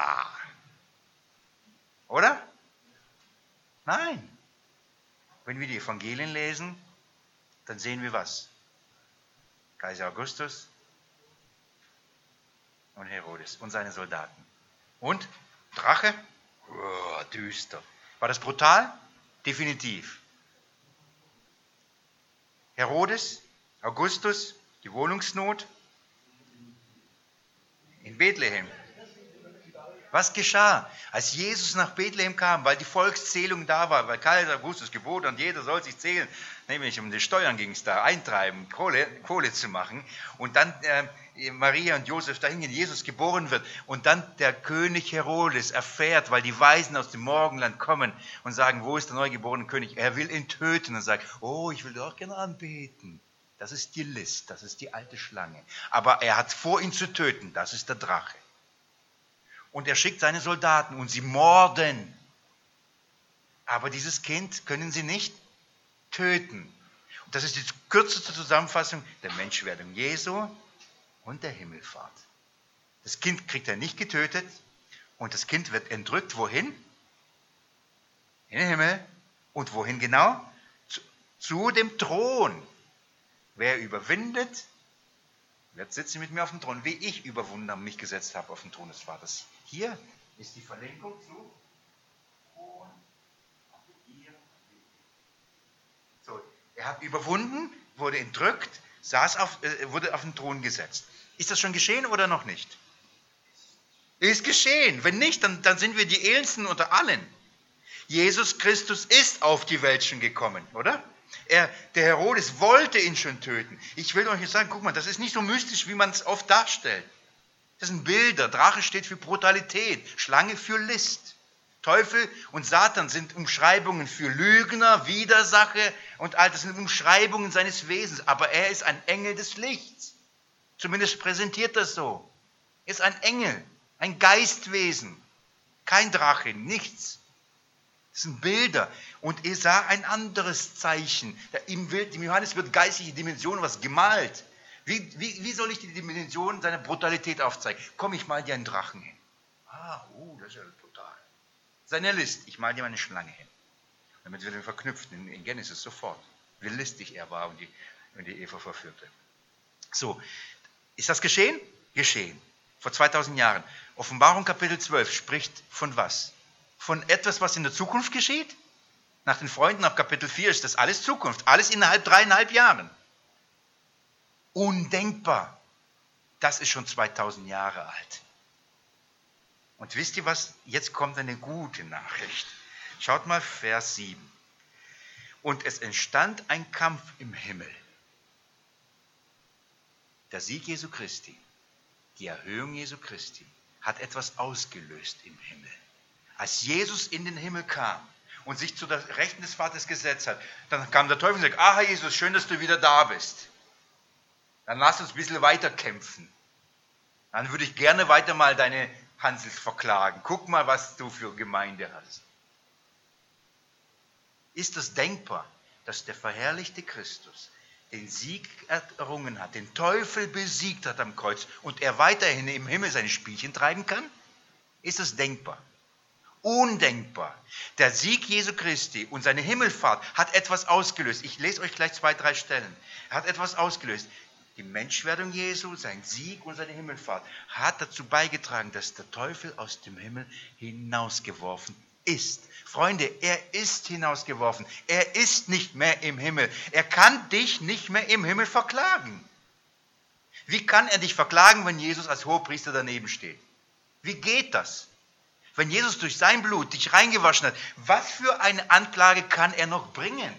Oder? Nein. Wenn wir die Evangelien lesen, dann sehen wir was? Kaiser Augustus und Herodes und seine Soldaten. Und Drache? Oh, düster. War das brutal? Definitiv. Herodes, Augustus, die Wohnungsnot in Bethlehem. Was geschah, als Jesus nach Bethlehem kam, weil die Volkszählung da war, weil Kaiser Augustus gebot und jeder soll sich zählen, nämlich um die Steuern ging es da, eintreiben, Kohle, Kohle zu machen und dann äh, Maria und Josef dahin gehen, Jesus geboren wird und dann der König Herodes erfährt, weil die Weisen aus dem Morgenland kommen und sagen, wo ist der neugeborene König? Er will ihn töten und sagt, oh, ich will doch gerne anbeten. Das ist die List, das ist die alte Schlange. Aber er hat vor, ihn zu töten, das ist der Drache. Und er schickt seine Soldaten und sie morden. Aber dieses Kind können sie nicht töten. Und das ist die kürzeste Zusammenfassung der Menschwerdung Jesu und der Himmelfahrt. Das Kind kriegt er nicht getötet und das Kind wird entrückt. Wohin? In den Himmel. Und wohin genau? Zu, zu dem Thron. Wer überwindet, wird sitzen mit mir auf dem Thron, wie ich überwunden habe, mich gesetzt habe auf den Thron des Vaters. Hier ist die Verlinkung zu Thron. So, er hat überwunden, wurde entrückt, saß auf, äh, wurde auf den Thron gesetzt. Ist das schon geschehen oder noch nicht? Ist geschehen. Wenn nicht, dann, dann sind wir die elendsten unter allen. Jesus Christus ist auf die Welt schon gekommen, oder? Er, der Herodes wollte ihn schon töten. Ich will euch jetzt sagen, guck mal, das ist nicht so mystisch, wie man es oft darstellt. Das sind Bilder. Drache steht für Brutalität, Schlange für List. Teufel und Satan sind Umschreibungen für Lügner, Widersacher und all das sind Umschreibungen seines Wesens. Aber er ist ein Engel des Lichts. Zumindest präsentiert das so. Er ist ein Engel, ein Geistwesen, kein Drache, nichts. Das sind Bilder. Und er sah ein anderes Zeichen. Im Johannes wird geistliche Dimension was gemalt. Wie, wie, wie soll ich die Dimension seiner Brutalität aufzeigen? Komm, ich mal dir einen Drachen hin. Ah, uh, das ist ja brutal. Seine List, ich male dir mal eine Schlange hin, damit wir den verknüpfen in, in Genesis sofort, wie listig er war und die, und die Eva verführte. So, ist das geschehen? Geschehen. Vor zweitausend Jahren. Offenbarung Kapitel zwölf spricht von was? Von etwas, was in der Zukunft geschieht? Nach den Freunden ab Kapitel vier ist das alles Zukunft. Alles innerhalb dreieinhalb Jahren. Undenkbar. Das ist schon zweitausend Jahre alt. Und wisst ihr was? Jetzt kommt eine gute Nachricht. Schaut mal Vers sieben. Und es entstand ein Kampf im Himmel. Der Sieg Jesu Christi, die Erhöhung Jesu Christi, hat etwas ausgelöst im Himmel. Als Jesus in den Himmel kam und sich zu der Rechten des Vaters gesetzt hat, dann kam der Teufel und sagte, aha Jesus, schön, dass du wieder da bist. Dann lass uns ein bisschen weiter kämpfen. Dann würde ich gerne weiter mal deine Hansels verklagen. Guck mal, was du für Gemeinde hast. Ist es denkbar, dass der verherrlichte Christus den Sieg errungen hat, den Teufel besiegt hat am Kreuz und er weiterhin im Himmel seine Spielchen treiben kann? Ist es denkbar? Undenkbar. Der Sieg Jesu Christi und seine Himmelfahrt hat etwas ausgelöst. Ich lese euch gleich zwei, drei Stellen. Er hat etwas ausgelöst. Die Menschwerdung Jesu, sein Sieg und seine Himmelfahrt hat dazu beigetragen, dass der Teufel aus dem Himmel hinausgeworfen ist. Freunde, er ist hinausgeworfen. Er ist nicht mehr im Himmel. Er kann dich nicht mehr im Himmel verklagen. Wie kann er dich verklagen, wenn Jesus als Hohepriester daneben steht? Wie geht das? Wenn Jesus durch sein Blut dich reingewaschen hat, was für eine Anklage kann er noch bringen?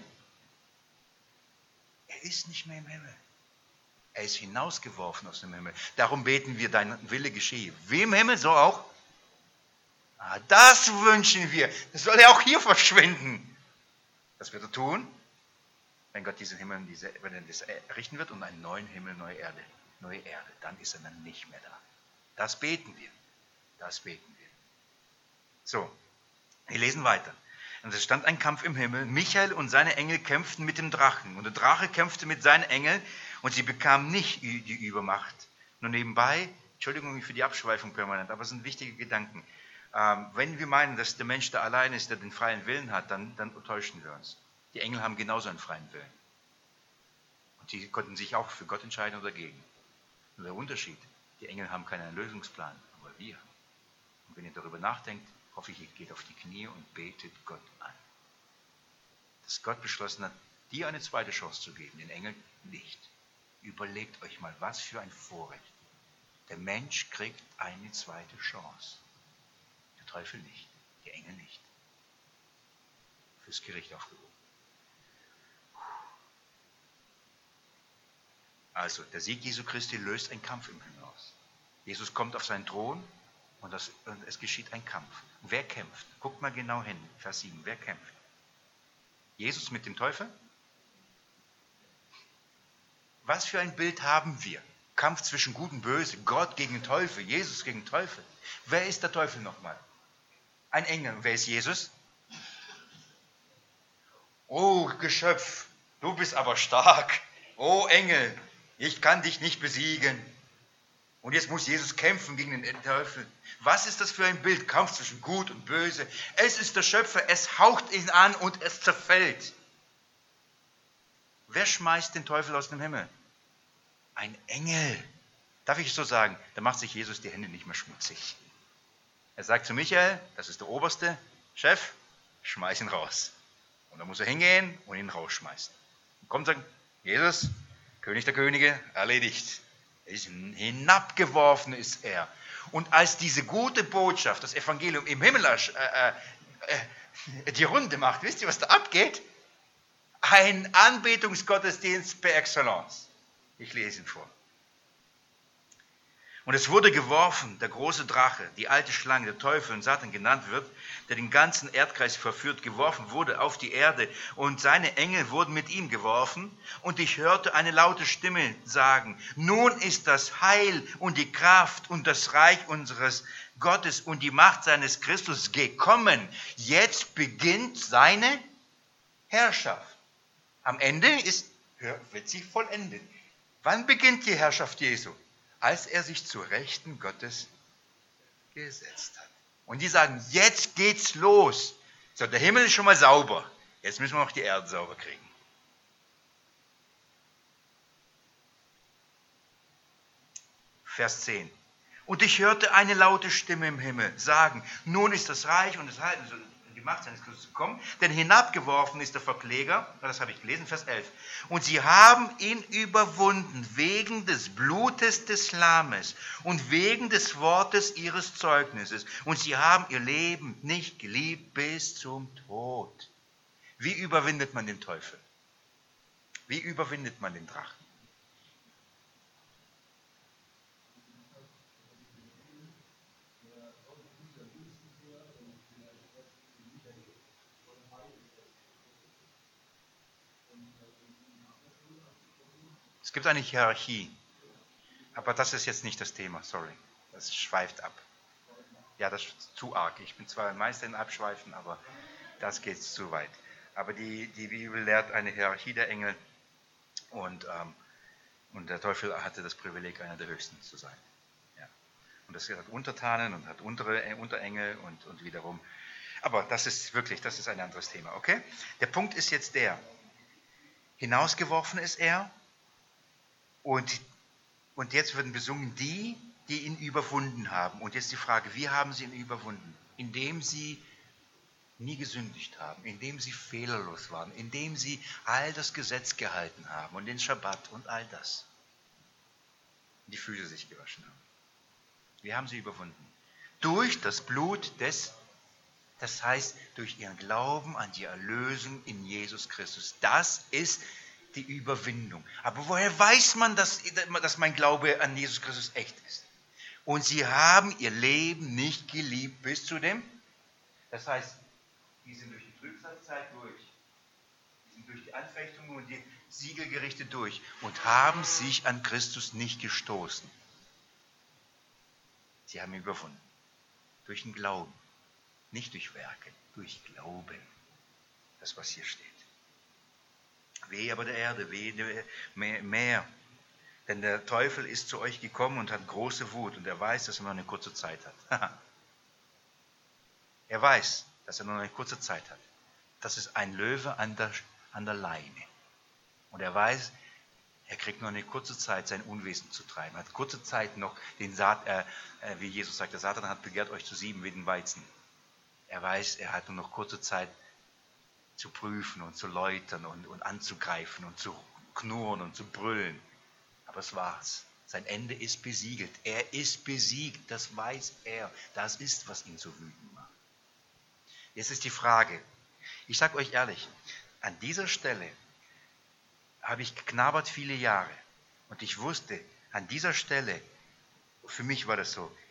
Er ist nicht mehr im Himmel. Er ist hinausgeworfen aus dem Himmel. Darum beten wir, dein Wille geschehe. Wie im Himmel, so auch. Ah, das wünschen wir. Das soll ja auch hier verschwinden. Das wird er tun, wenn Gott diesen Himmel, diese, wenn er das errichten wird und einen neuen Himmel, neue Erde, neue Erde. Dann ist er dann nicht mehr da. Das beten wir. Das beten wir. So, wir lesen weiter. Und es stand ein Kampf im Himmel. Michael und seine Engel kämpften mit dem Drachen. Und der Drache kämpfte mit seinen Engeln und sie bekamen nicht die Übermacht. Nur nebenbei, Entschuldigung für die Abschweifung permanent, aber es sind wichtige Gedanken. Ähm, wenn wir meinen, dass der Mensch da allein ist, der den freien Willen hat, dann, dann täuschen wir uns. Die Engel haben genauso einen freien Willen. Und die konnten sich auch für Gott entscheiden oder dagegen. Nur der Unterschied, die Engel haben keinen Erlösungsplan, aber wir. Und wenn ihr darüber nachdenkt, hoffe ich, ihr geht auf die Knie und betet Gott an. Dass Gott beschlossen hat, dir eine zweite Chance zu geben, den Engeln nicht. Überlegt euch mal, was für ein Vorrecht. Der Mensch kriegt eine zweite Chance. Der Teufel nicht, die Engel nicht. Fürs Gericht aufgehoben. Also, der Sieg Jesu Christi löst einen Kampf im Himmel aus. Jesus kommt auf seinen Thron und, das, und es geschieht ein Kampf. Wer kämpft? Guckt mal genau hin, Vers sieben. Wer kämpft? Jesus mit dem Teufel? Was für ein Bild haben wir? Kampf zwischen Gut und Böse, Gott gegen den Teufel, Jesus gegen den Teufel. Wer ist der Teufel nochmal? Ein Engel. Wer ist Jesus? Oh Geschöpf, du bist aber stark. Oh Engel, ich kann dich nicht besiegen. Und jetzt muss Jesus kämpfen gegen den Teufel. Was ist das für ein Bild? Kampf zwischen Gut und Böse. Es ist der Schöpfer, es haucht ihn an und es zerfällt. Wer schmeißt den Teufel aus dem Himmel? Ein Engel. Darf ich so sagen? Da macht sich Jesus die Hände nicht mehr schmutzig. Er sagt zu Michael, das ist der oberste Chef, schmeiß ihn raus. Und dann muss er hingehen und ihn rausschmeißen. Und kommt und sagt, Jesus, König der Könige, erledigt. Hinabgeworfen ist er. Und als diese gute Botschaft, das Evangelium im Himmel äh, äh, äh, die Runde macht, wisst ihr, was da abgeht? Ein Anbetungsgottesdienst per excellence. Ich lese ihn vor. Und es wurde geworfen, der große Drache, die alte Schlange, der Teufel und Satan genannt wird, der den ganzen Erdkreis verführt, geworfen wurde auf die Erde und seine Engel wurden mit ihm geworfen. Und ich hörte eine laute Stimme sagen, nun ist das Heil und die Kraft und das Reich unseres Gottes und die Macht seines Christus gekommen. Jetzt beginnt seine Herrschaft. Am Ende ist, wird sie vollendet. Wann beginnt die Herrschaft Jesu? Als er sich zur Rechten Gottes gesetzt hat. Und die sagen, jetzt geht's los. So, der Himmel ist schon mal sauber. Jetzt müssen wir noch die Erde sauber kriegen. Vers zehn. Und ich hörte eine laute Stimme im Himmel sagen, nun ist das Reich und das Heil und die Macht seines Christus gekommen, denn hinabgeworfen ist der Verkläger, das habe ich gelesen, Vers elf. Und sie haben ihn überwunden wegen des Blutes des Lammes und wegen des Wortes ihres Zeugnisses. Und sie haben ihr Leben nicht geliebt bis zum Tod. Wie überwindet man den Teufel? Wie überwindet man den Drachen? Es gibt eine Hierarchie, aber das ist jetzt nicht das Thema, sorry. Das schweift ab. Ja, das ist zu arg. Ich bin zwar ein Meister in Abschweifen, aber das geht zu weit. Aber die, die Bibel lehrt eine Hierarchie der Engel und, ähm, und der Teufel hatte das Privileg, einer der Höchsten zu sein. Ja. Und das hat Untertanen und hat untere, Unterengel und, und wiederum. Aber das ist wirklich, das ist ein anderes Thema, okay? Der Punkt ist jetzt der, hinausgeworfen ist er, Und, und jetzt werden besungen die, die ihn überwunden haben. Und jetzt die Frage, wie haben sie ihn überwunden? Indem sie nie gesündigt haben, indem sie fehlerlos waren, indem sie all das Gesetz gehalten haben und den Schabbat und all das. Die Füße sich gewaschen haben. Wie haben sie überwunden? Durch das Blut des, das heißt durch ihren Glauben an die Erlösung in Jesus Christus. Das ist die Überwindung. Aber woher weiß man, dass, dass mein Glaube an Jesus Christus echt ist? Und sie haben ihr Leben nicht geliebt bis zu dem. Das heißt, die sind durch die Trübsalzeit durch. Die sind durch die Anfechtungen und die Siegelgerichte durch und haben sich an Christus nicht gestoßen. Sie haben ihn überwunden. Durch den Glauben. Nicht durch Werke, durch Glauben. Das, was hier steht. Wehe aber der Erde, wehe mehr, mehr. Denn der Teufel ist zu euch gekommen und hat große Wut und er weiß, dass er nur eine kurze Zeit hat. Er weiß, dass er nur eine kurze Zeit hat. Das ist ein Löwe an der, an der Leine. Und er weiß, er kriegt nur eine kurze Zeit, sein Unwesen zu treiben. Er hat kurze Zeit noch, den Saat, äh, wie Jesus sagt, der Satan hat begehrt, euch zu sieben wie den Weizen. Er weiß, er hat nur noch kurze Zeit, zu prüfen und zu läutern und, und anzugreifen und zu knurren und zu brüllen. Aber es war's. Sein Ende ist besiegelt. Er ist besiegt, das weiß er. Das ist, was ihn so wütend macht. Jetzt ist die Frage, ich sage euch ehrlich, an dieser Stelle habe ich geknabbert viele Jahre und ich wusste, an dieser Stelle, für mich war das so,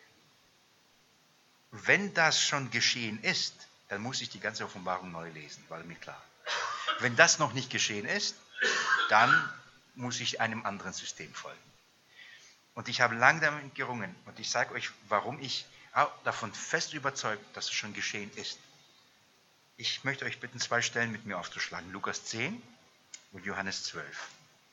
wenn das schon geschehen ist, dann muss ich die ganze Offenbarung neu lesen, war mir klar. Wenn das noch nicht geschehen ist, dann muss ich einem anderen System folgen. Und ich habe lange damit gerungen und ich sage euch, warum ich davon fest überzeugt, dass es schon geschehen ist. Ich möchte euch bitten, zwei Stellen mit mir aufzuschlagen. Lukas zehn und Johannes zwölf.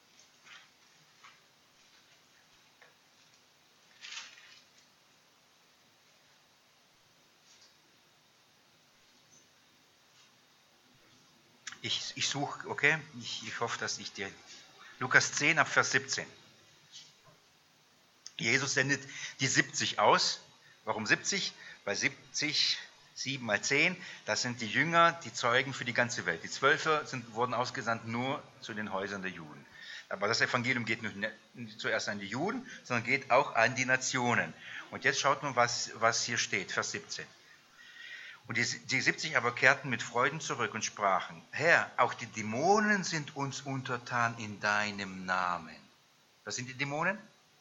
Ich, ich suche, okay, ich, ich hoffe, dass ich dir... Lukas zehn ab Vers siebzehn. Jesus sendet die siebzig aus. Warum siebzig? Bei siebzig, sieben mal zehn, das sind die Jünger, die Zeugen für die ganze Welt. Die Zwölfer sind, wurden ausgesandt nur zu den Häusern der Juden. Aber das Evangelium geht nicht zuerst an die Juden, sondern geht auch an die Nationen. Und jetzt schaut mal, was, was hier steht, Vers siebzehn. Und die, die siebzig aber kehrten mit Freuden zurück und sprachen, Herr, auch die Dämonen sind uns untertan in deinem Namen. Was sind die Dämonen?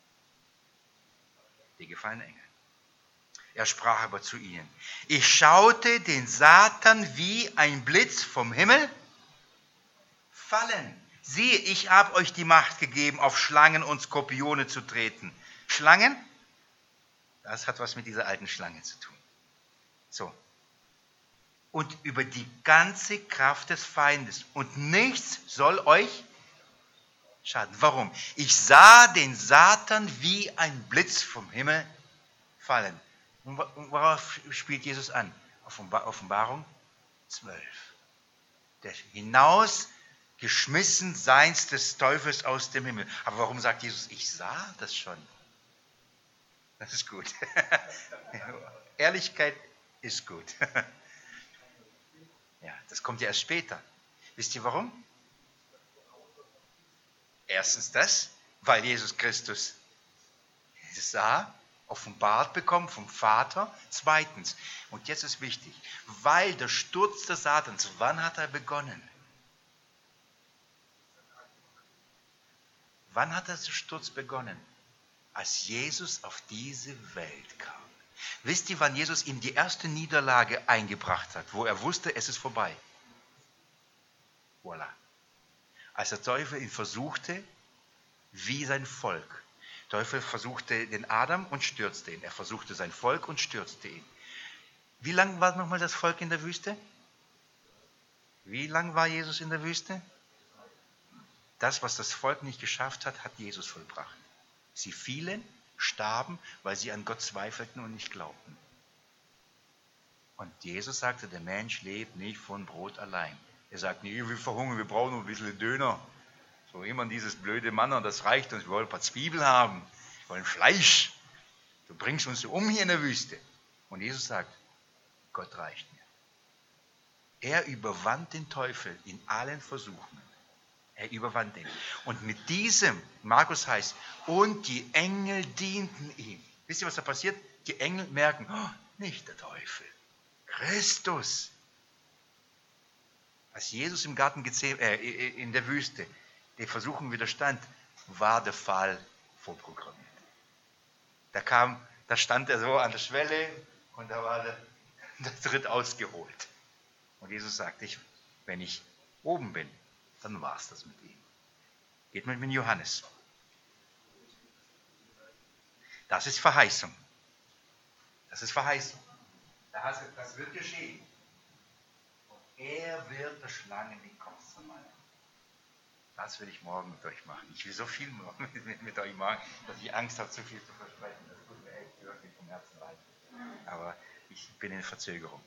Die gefallenen Engel. Er sprach aber zu ihnen, ich schaute den Satan wie ein Blitz vom Himmel fallen. Siehe, ich habe euch die Macht gegeben, auf Schlangen und Skorpione zu treten. Schlangen? Das hat was mit dieser alten Schlange zu tun. So. Und über die ganze Kraft des Feindes. Und nichts soll euch schaden. Warum? Ich sah den Satan wie ein Blitz vom Himmel fallen. Und worauf spielt Jesus an? Auf Offenbarung zwölf. Der Hinausgeschmissenseins des Teufels aus dem Himmel. Aber warum sagt Jesus, ich sah das schon? Das ist gut. Ehrlichkeit ist gut. Ja, das kommt ja erst später. Wisst ihr warum? Erstens das, weil Jesus Christus sah, offenbart bekommen vom Vater. Zweitens, und jetzt ist wichtig, weil der Sturz des Satans, wann hat er begonnen? Wann hat der Sturz begonnen? Als Jesus auf diese Welt kam. Wisst ihr, wann Jesus ihm die erste Niederlage eingebracht hat, wo er wusste, es ist vorbei? Voilà. Als der Teufel ihn versuchte, wie sein Volk. Der Teufel versuchte den Adam und stürzte ihn. Er versuchte sein Volk und stürzte ihn. Wie lang war nochmal das Volk in der Wüste? Wie lang war Jesus in der Wüste? Das, was das Volk nicht geschafft hat, hat Jesus vollbracht. Sie fielen, starben, weil sie an Gott zweifelten und nicht glaubten. Und Jesus sagte, der Mensch lebt nicht von Brot allein. Er sagt nicht, wir verhungern, wir brauchen noch ein bisschen Döner. So immer dieses blöde Mann, das reicht uns, wir wollen ein paar Zwiebeln haben, wir wollen Fleisch. Du bringst uns um hier in der Wüste. Und Jesus sagt, Gott reicht mir. Er überwand den Teufel in allen Versuchen. Er überwand ihn. Und mit diesem, Markus heißt, und die Engel dienten ihm. Wisst ihr, was da passiert? Die Engel merken, oh, nicht der Teufel, Christus. Als Jesus im Garten Gethsemane, äh, in der Wüste den Versuchen widerstand, war der Fall vorprogrammiert. Da kam, da stand er so an der Schwelle und da war der, der Tritt ausgeholt. Und Jesus sagte, ich, wenn ich oben bin, dann war es das mit ihm. Geht mit, mit Johannes. Das ist Verheißung. Das ist Verheißung. Das, das wird geschehen. Und er wird der Schlange den Kopf zermalmen. Das will ich morgen mit euch machen. Ich will so viel mit, mit, mit euch machen, dass ich Angst habe, zu viel zu versprechen. Das tut mir echt wirklich vom Herzen leid. Aber ich bin in Verzögerung.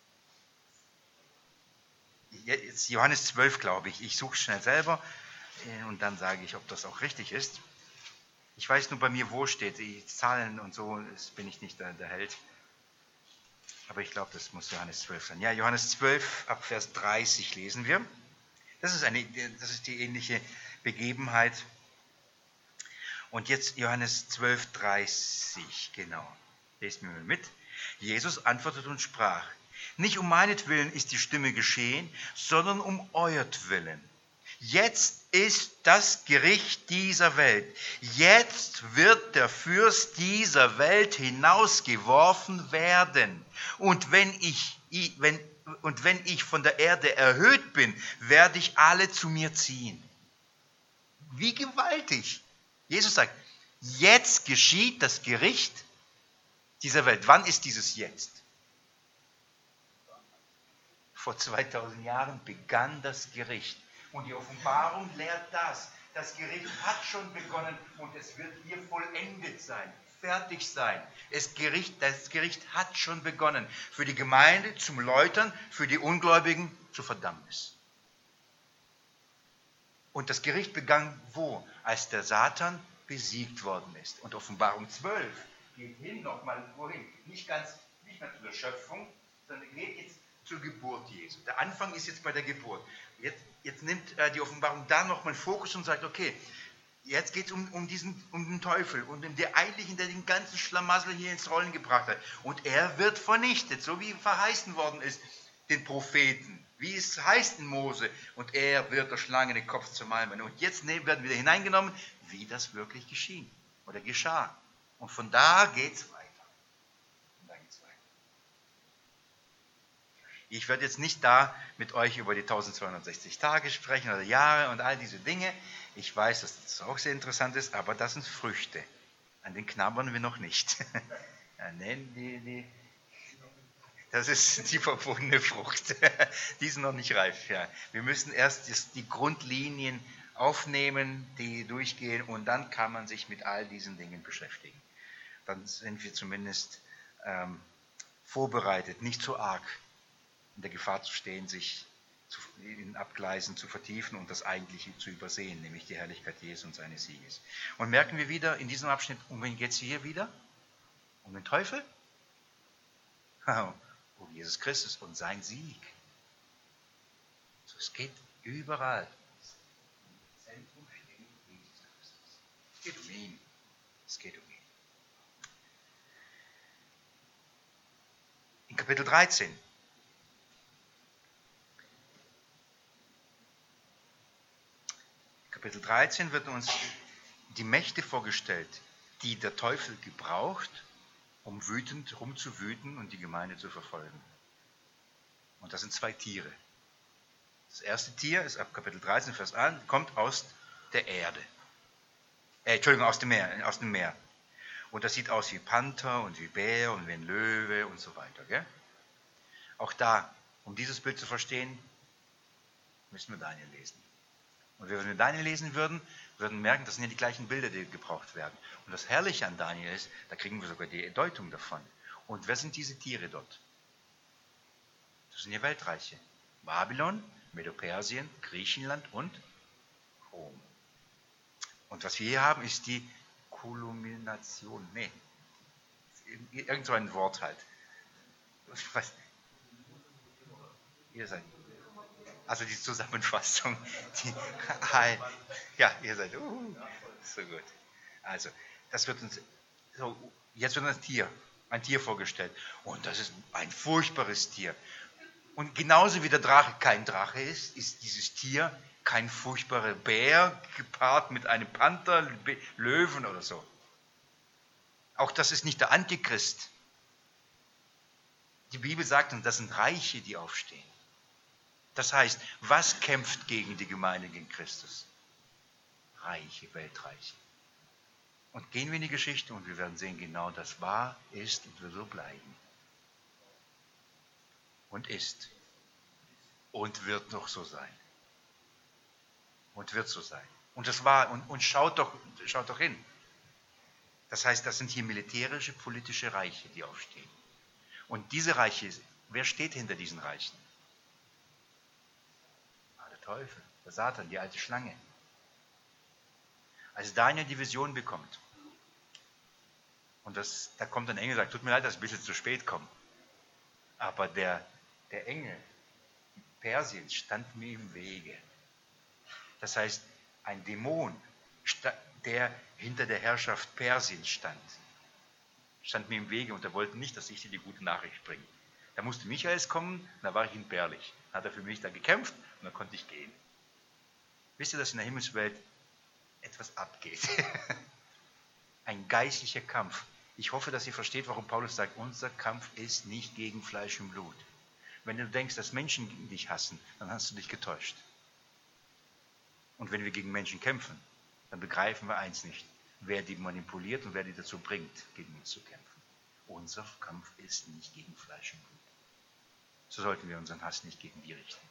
Jetzt Johannes zwölf, glaube ich. Ich suche es schnell selber und dann sage ich, ob das auch richtig ist. Ich weiß nur bei mir, wo steht. Die Zahlen und so bin ich nicht der, der Held. Aber ich glaube, das muss Johannes zwölf sein. Ja, Johannes zwölf, ab Vers dreißig lesen wir. Das ist, eine, das ist die ähnliche Begebenheit. Und jetzt Johannes zwölf, dreißig, genau. Lest mir mal mit. Jesus antwortet und sprach, nicht um meinetwillen ist die Stimme geschehen, sondern um euertwillen. Jetzt ist das Gericht dieser Welt. Jetzt wird der Fürst dieser Welt hinausgeworfen werden. Und wenn ich, wenn, und wenn ich von der Erde erhöht bin, werde ich alle zu mir ziehen. Wie gewaltig. Jesus sagt, jetzt geschieht das Gericht dieser Welt. Wann ist dieses Jetzt? Vor zweitausend Jahren begann das Gericht. Und die Offenbarung lehrt das. Das Gericht hat schon begonnen und es wird hier vollendet sein, fertig sein. Das Gericht, das Gericht hat schon begonnen. Für die Gemeinde zum Läutern, für die Ungläubigen zur Verdammnis. Und das Gericht begann wo? Als der Satan besiegt worden ist. Und Offenbarung zwölf geht hin nochmal wohin. Nicht ganz, nicht mehr zu der Schöpfung, sondern geht jetzt zur Geburt Jesu. Der Anfang ist jetzt bei der Geburt. Jetzt, jetzt nimmt äh, die Offenbarung da nochmal Fokus und sagt, okay, jetzt geht es um, um, diesen, um den Teufel und um den Eigentlichen, der den ganzen Schlamassel hier ins Rollen gebracht hat. Und er wird vernichtet, so wie verheißen worden ist, den Propheten, wie es heißt in Mose. Und er wird der Schlange den Kopf zermalmen. Und jetzt werden wir hineingenommen, wie das wirklich geschehen oder geschah. Und von da geht es weiter. Ich werde jetzt nicht da mit euch über die eintausendzweihundertsechzig Tage sprechen oder Jahre und all diese Dinge. Ich weiß, dass das auch sehr interessant ist, aber das sind Früchte. An den knabbern wir noch nicht. Nein, die, die, das ist die verbotene Frucht. Die sind noch nicht reif. Ja. Wir müssen erst die Grundlinien aufnehmen, die durchgehen und dann kann man sich mit all diesen Dingen beschäftigen. Dann sind wir zumindest ähm, vorbereitet, nicht so arg in der Gefahr zu stehen, sich zu, in Abgleisen zu vertiefen und das Eigentliche zu übersehen, nämlich die Herrlichkeit Jesu und seines Sieges. Und merken wir wieder in diesem Abschnitt, um wen geht es hier wieder? Um den Teufel? Um Jesus Christus und sein Sieg. So, es geht überall. Im Zentrum steht Jesus Christus. Es geht um ihn. Es geht um ihn. In Kapitel dreizehn. Kapitel dreizehn wird uns die Mächte vorgestellt, die der Teufel gebraucht, um wütend rumzuwüten und die Gemeinde zu verfolgen. Und das sind zwei Tiere. Das erste Tier ist ab Kapitel dreizehn, Vers eins, kommt aus der Erde. Äh, Entschuldigung, aus dem Meer. Aus dem Meer. Und das sieht aus wie Panther und wie Bär und wie ein Löwe und so weiter. Gell? Auch da, um dieses Bild zu verstehen, müssen wir Daniel lesen. Und wenn wir Daniel lesen würden, würden wir merken, das sind ja die gleichen Bilder, die gebraucht werden. Und das Herrliche an Daniel ist, da kriegen wir sogar die Deutung davon. Und wer sind diese Tiere dort? Das sind die Weltreiche. Babylon, Medo-Persien, Griechenland und Rom. Und was wir hier haben, ist die Kulmination. Nee, irgend so ein Wort halt. Was? Ihr seid. Also die Zusammenfassung. Die, ja, ihr seid. Uh, so gut. Also, das wird uns. So, jetzt wird uns ein Tier, ein Tier vorgestellt. Und das ist ein furchtbares Tier. Und genauso wie der Drache kein Drache ist, ist dieses Tier kein furchtbarer Bär gepaart mit einem Panther, Löwen oder so. Auch das ist nicht der Antichrist. Die Bibel sagt uns, das sind Reiche, die aufstehen. Das heißt, was kämpft gegen die Gemeinde, gegen Christus? Reiche, Weltreiche. Und gehen wir in die Geschichte und wir werden sehen, genau das war, ist und wird so bleiben. Und ist. Und wird noch so sein. Und wird so sein. Und das war, und, und schaut doch, schaut doch hin. Das heißt, das sind hier militärische, politische Reiche, die aufstehen. Und diese Reiche, wer steht hinter diesen Reichen? Ah, der Teufel, der Satan, die alte Schlange. Als Daniel die Vision bekommt, und das, da kommt ein Engel und sagt, tut mir leid, dass ich ein bisschen zu spät komme. Aber der, der Engel Persiens stand mir im Wege. Das heißt, ein Dämon, der hinter der Herrschaft Persiens stand, stand mir im Wege und er wollte nicht, dass ich dir die gute Nachricht bringe. Da musste Michael kommen, und da war ich entbehrlich. Dann hat er für mich da gekämpft und dann konnte ich gehen. Wisst ihr, dass in der Himmelswelt etwas abgeht? Ein geistlicher Kampf. Ich hoffe, dass ihr versteht, warum Paulus sagt, unser Kampf ist nicht gegen Fleisch und Blut. Wenn du denkst, dass Menschen dich hassen, dann hast du dich getäuscht. Und wenn wir gegen Menschen kämpfen, dann begreifen wir eins nicht, wer die manipuliert und wer die dazu bringt, gegen uns zu kämpfen. Unser Kampf ist nicht gegen Fleisch und Blut. So sollten wir unseren Hass nicht gegen die richten.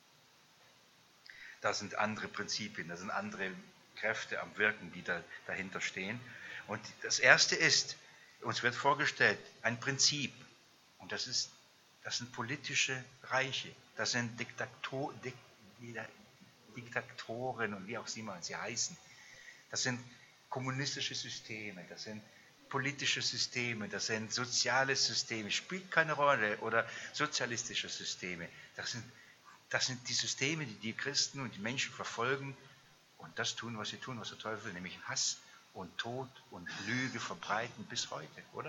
Da sind andere Prinzipien, da sind andere Kräfte am Wirken, die da, dahinter stehen. Und das Erste ist, uns wird vorgestellt, ein Prinzip. Und das ist, das sind politische Reiche, das sind Diktator, Dik, Diktatoren und wie auch immer sie heißen. Das sind kommunistische Systeme, das sind politische Systeme, das sind soziale Systeme, spielt keine Rolle, oder sozialistische Systeme. Das sind, das sind die Systeme, die die Christen und die Menschen verfolgen und das tun, was sie tun, was der Teufel, nämlich Hass und Tod und Lüge verbreiten bis heute, oder?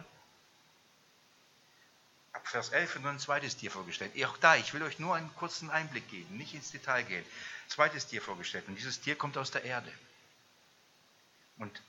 Ab Vers elf wird noch ein zweites Tier vorgestellt. Auch da, ich will euch nur einen kurzen Einblick geben, nicht ins Detail gehen. Zweites Tier vorgestellt und dieses Tier kommt aus der Erde. Und,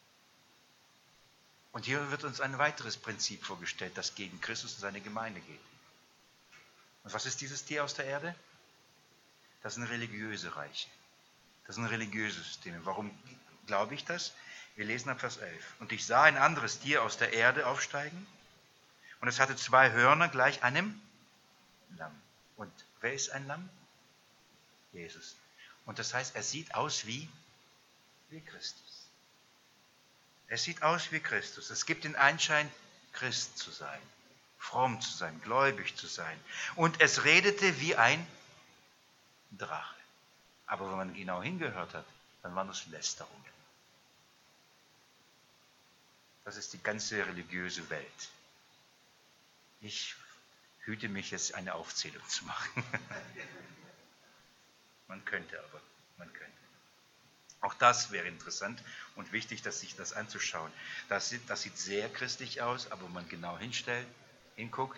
und hier wird uns ein weiteres Prinzip vorgestellt, das gegen Christus und seine Gemeinde geht. Und was ist dieses Tier aus der Erde? Das sind religiöse Reiche. Das sind religiöse Systeme. Warum glaube ich das? Wir lesen ab Vers elf. Und ich sah ein anderes Tier aus der Erde aufsteigen und es hatte zwei Hörner gleich einem Lamm. Und wer ist ein Lamm? Jesus. Und das heißt, er sieht aus wie, wie Christus. Er sieht aus wie Christus. Es gibt den Anschein, Christ zu sein, fromm zu sein, gläubig zu sein. Und es redete wie ein Drache. Aber wenn man genau hingehört hat, dann waren das Lästerungen. Das ist die ganze religiöse Welt. Ich hüte mich jetzt, eine Aufzählung zu machen. Man könnte aber, man könnte. Auch das wäre interessant und wichtig, dass sich das anzuschauen. Das sieht, das sieht sehr christlich aus, aber wenn man genau hinstellt, hinguckt,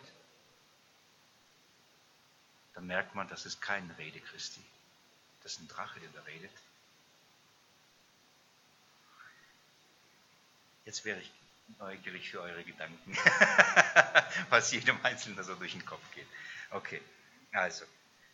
dann merkt man, das ist keine Rede Christi. Das ist ein Drache, der da redet. Jetzt wäre ich neugierig für eure Gedanken, was jedem Einzelnen so durch den Kopf geht. Okay, also.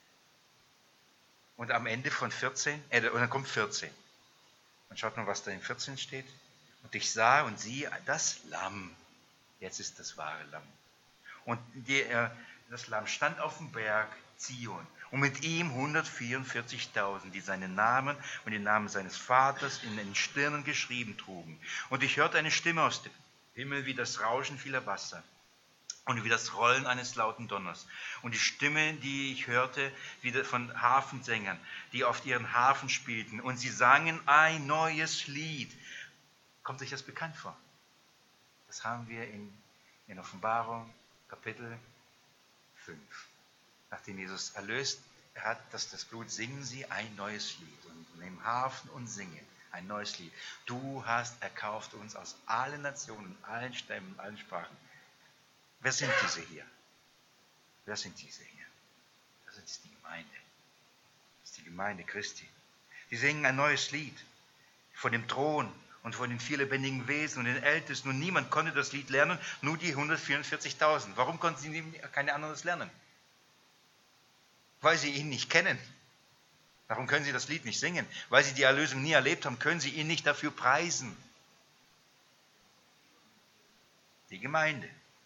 Und am Ende von vierzehn, äh, und dann kommt vierzehn. Und schaut mal, was da in vierzehn steht. Und ich sah und siehe, das Lamm. Jetzt ist das wahre Lamm. Und die, äh, das Lamm stand auf dem Berg Zion. Und mit ihm hundertvierundvierzigtausend, die seinen Namen und den Namen seines Vaters in den Stirnen geschrieben trugen. Und ich hörte eine Stimme aus dem Himmel wie das Rauschen vieler Wasser und wie das Rollen eines lauten Donners. Und die Stimme, die ich hörte, wieder von Hafensängern, die auf ihren Harfen spielten. Und sie sangen ein neues Lied. Kommt euch das bekannt vor? Das haben wir in, in Offenbarung, Kapitel fünf. Nachdem Jesus erlöst hat, das, das Blut, singen sie ein neues Lied und nehmen Harfen und singen ein neues Lied. Du hast erkauft uns aus allen Nationen, allen Stämmen, allen Sprachen. Wer sind diese hier? Wer sind diese hier? Das ist die Gemeinde. Das ist die Gemeinde Christi. Die singen ein neues Lied von dem Thron und von den vier lebendigen Wesen und den Ältesten. Und niemand konnte das Lied lernen, nur die hundertvierundvierzigtausend. Warum konnten sie keine anderen das lernen? Weil sie ihn nicht kennen. Darum können sie das Lied nicht singen. Weil sie die Erlösung nie erlebt haben, können sie ihn nicht dafür preisen. Die Gemeinde.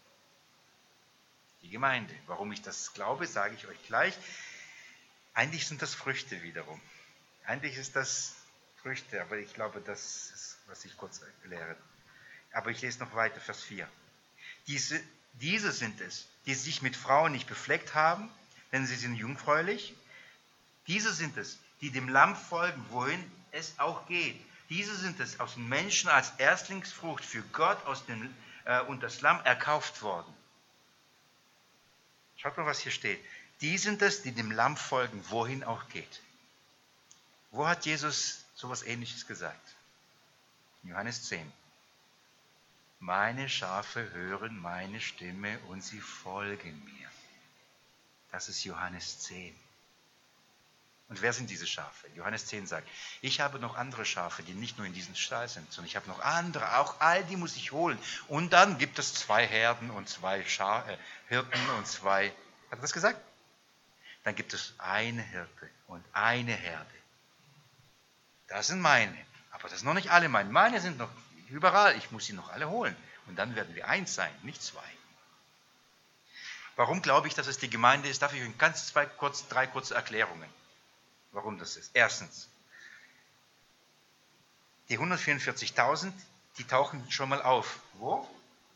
Die Gemeinde. Warum ich das glaube, sage ich euch gleich. Eigentlich sind das Früchte wiederum. Eigentlich ist das Früchte, aber ich glaube, das ist, was ich kurz erkläre. Aber ich lese noch weiter, Vers vier. Diese, diese sind es, die sich mit Frauen nicht befleckt haben, denn sie sind jungfräulich. Diese sind es, die dem Lamm folgen, wohin es auch geht. Diese sind es, aus den Menschen als Erstlingsfrucht für Gott aus dem, äh, und das Lamm erkauft worden. Schaut mal, was hier steht. Die sind es, die dem Lamm folgen, wohin auch geht. Wo hat Jesus sowas Ähnliches gesagt? In Johannes zehn. Meine Schafe hören meine Stimme und sie folgen mir. Das ist Johannes zehn. Und wer sind diese Schafe? Johannes zehn sagt, ich habe noch andere Schafe, die nicht nur in diesem Stall sind, sondern ich habe noch andere, auch all die muss ich holen. Und dann gibt es zwei Herden und zwei Scha- äh, Hirten und zwei, hat er das gesagt? Dann gibt es eine Hirte und eine Herde. Das sind meine, aber das sind noch nicht alle meine. Meine sind noch überall, ich muss sie noch alle holen. Und dann werden wir eins sein, nicht zwei. Warum glaube ich, dass es die Gemeinde ist? Darf ich Ihnen ganz zwei, kurz, drei kurze Erklärungen, warum das ist. Erstens, die hundertvierundvierzigtausend, die tauchen schon mal auf. Wo?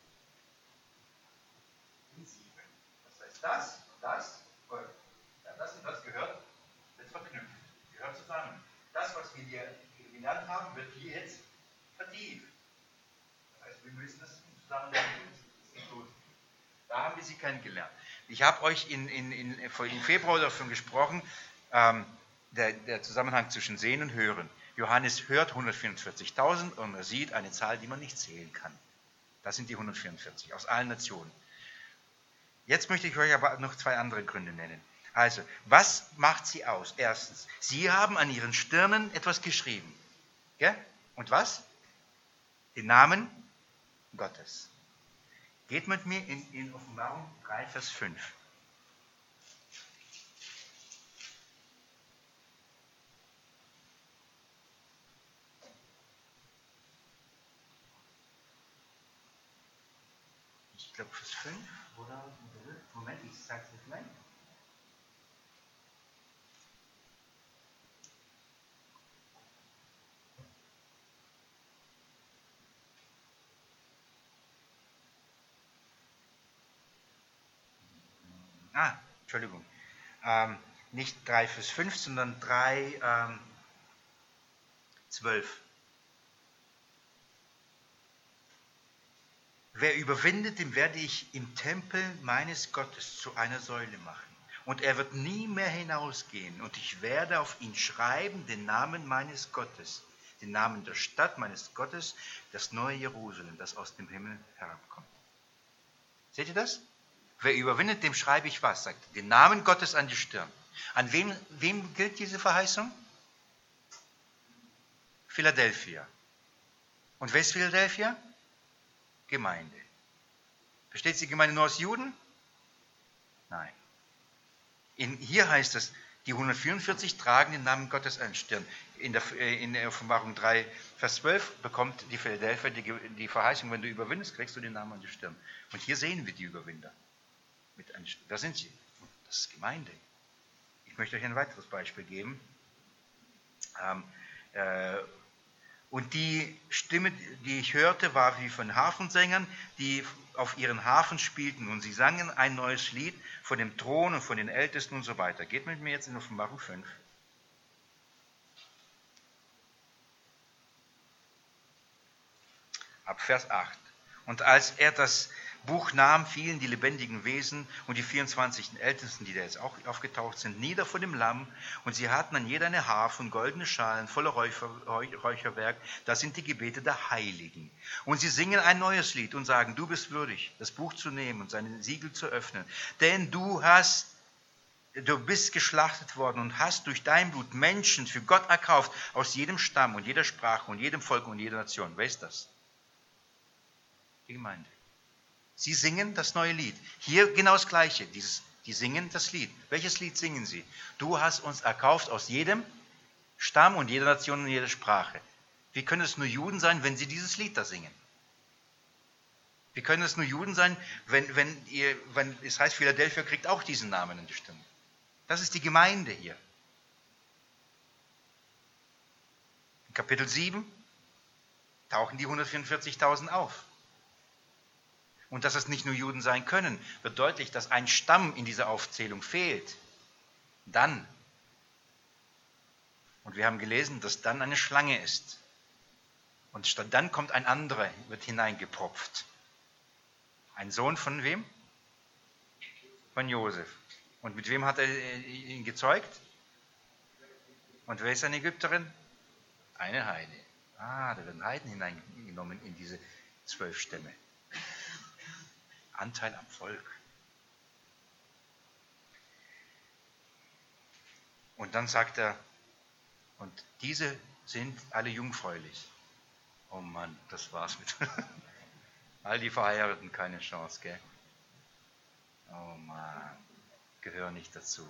In sieben. Das heißt, das, das, ja, das und das gehört, wird verknüpft, gehört zusammen. Das, was wir hier gelernt haben, wird hier jetzt vertieft. Das heißt, wir müssen das zusammen tun. Da haben wir sie kennengelernt. Ich habe euch in, in, in, im Februar davon gesprochen, ähm, der, der Zusammenhang zwischen Sehen und Hören. Johannes hört hundertvierundvierzigtausend und er sieht eine Zahl, die man nicht zählen kann. Das sind die hundertvierundvierzig aus allen Nationen. Jetzt möchte ich euch aber noch zwei andere Gründe nennen. Also, was macht sie aus? Erstens, sie haben an ihren Stirnen etwas geschrieben. Ja? Und was? Den Namen Gottes. Geht mit mir in, in Offenbarung drei, Vers fünf. Ich glaube Vers fünf, oder? Moment, ich sage es nicht mehr. Ah, Entschuldigung. Ähm, nicht drei Vers fünf, sondern drei ähm, zwölf. Wer überwindet, dem werde ich im Tempel meines Gottes zu einer Säule machen. Und er wird nie mehr hinausgehen. Und ich werde auf ihn schreiben den Namen meines Gottes, den Namen der Stadt meines Gottes, das neue Jerusalem, das aus dem Himmel herabkommt. Seht ihr das? Wer überwindet, dem schreibe ich was, sagt den Namen Gottes an die Stirn. An wem, wem gilt diese Verheißung? Philadelphia. Und wer ist Philadelphia? Gemeinde. Besteht die Gemeinde nur aus Juden? Nein. In, hier heißt es, die hundertvierundvierzig tragen den Namen Gottes an die Stirn. In der, in der Offenbarung drei, Vers zwölf bekommt die Philadelphia die, die Verheißung, wenn du überwindest, kriegst du den Namen an die Stirn. Und hier sehen wir die Überwinder. Mit an, da sind sie. Das ist Gemeinde. Ich möchte euch ein weiteres Beispiel geben. Ähm, äh, Und die Stimme, die ich hörte, war wie von Harfensängern, die auf ihren Harfen spielten. Und sie sangen ein neues Lied von dem Thron und von den Ältesten und so weiter. Geht mit mir jetzt in Offenbarung fünf. Ab Vers acht. Und als er das Buch nahm, fielen die lebendigen Wesen und die vierundzwanzig Ältesten, die da jetzt auch aufgetaucht sind, nieder vor dem Lamm, und sie hatten an jeder eine Harfe und goldene Schalen voller Räucher, Räucherwerk. Das sind die Gebete der Heiligen. Und sie singen ein neues Lied und sagen, du bist würdig, das Buch zu nehmen und seine Siegel zu öffnen. Denn du hast, du bist geschlachtet worden und hast durch dein Blut Menschen für Gott erkauft, aus jedem Stamm und jeder Sprache und jedem Volk und jeder Nation. Wer ist das? Die Gemeinde. Sie singen das neue Lied. Hier genau das Gleiche. Dieses, die singen das Lied. Welches Lied singen sie? Du hast uns erkauft aus jedem Stamm und jeder Nation und jeder Sprache. Wie können es nur Juden sein, wenn sie dieses Lied da singen? Wie können es nur Juden sein, wenn, wenn, ihr, wenn es heißt, Philadelphia kriegt auch diesen Namen in die Stimme? Das ist die Gemeinde hier. In Kapitel sieben tauchen die hundertvierundvierzigtausend auf. Und dass es nicht nur Juden sein können, wird deutlich, dass ein Stamm in dieser Aufzählung fehlt. Dann, und wir haben gelesen, dass dann eine Schlange ist. Und dann kommt ein anderer, wird hineingepropft. Ein Sohn von wem? Von Josef. Und mit wem hat er ihn gezeugt? Und wer ist eine Ägypterin? Eine Heide. Ah, da werden Heiden hineingenommen in diese zwölf Stämme. Anteil am Volk. Und dann sagt er, und diese sind alle jungfräulich. Oh Mann, das war's mit. All die Verheirateten keine Chance, gell? Oh Mann, gehören nicht dazu.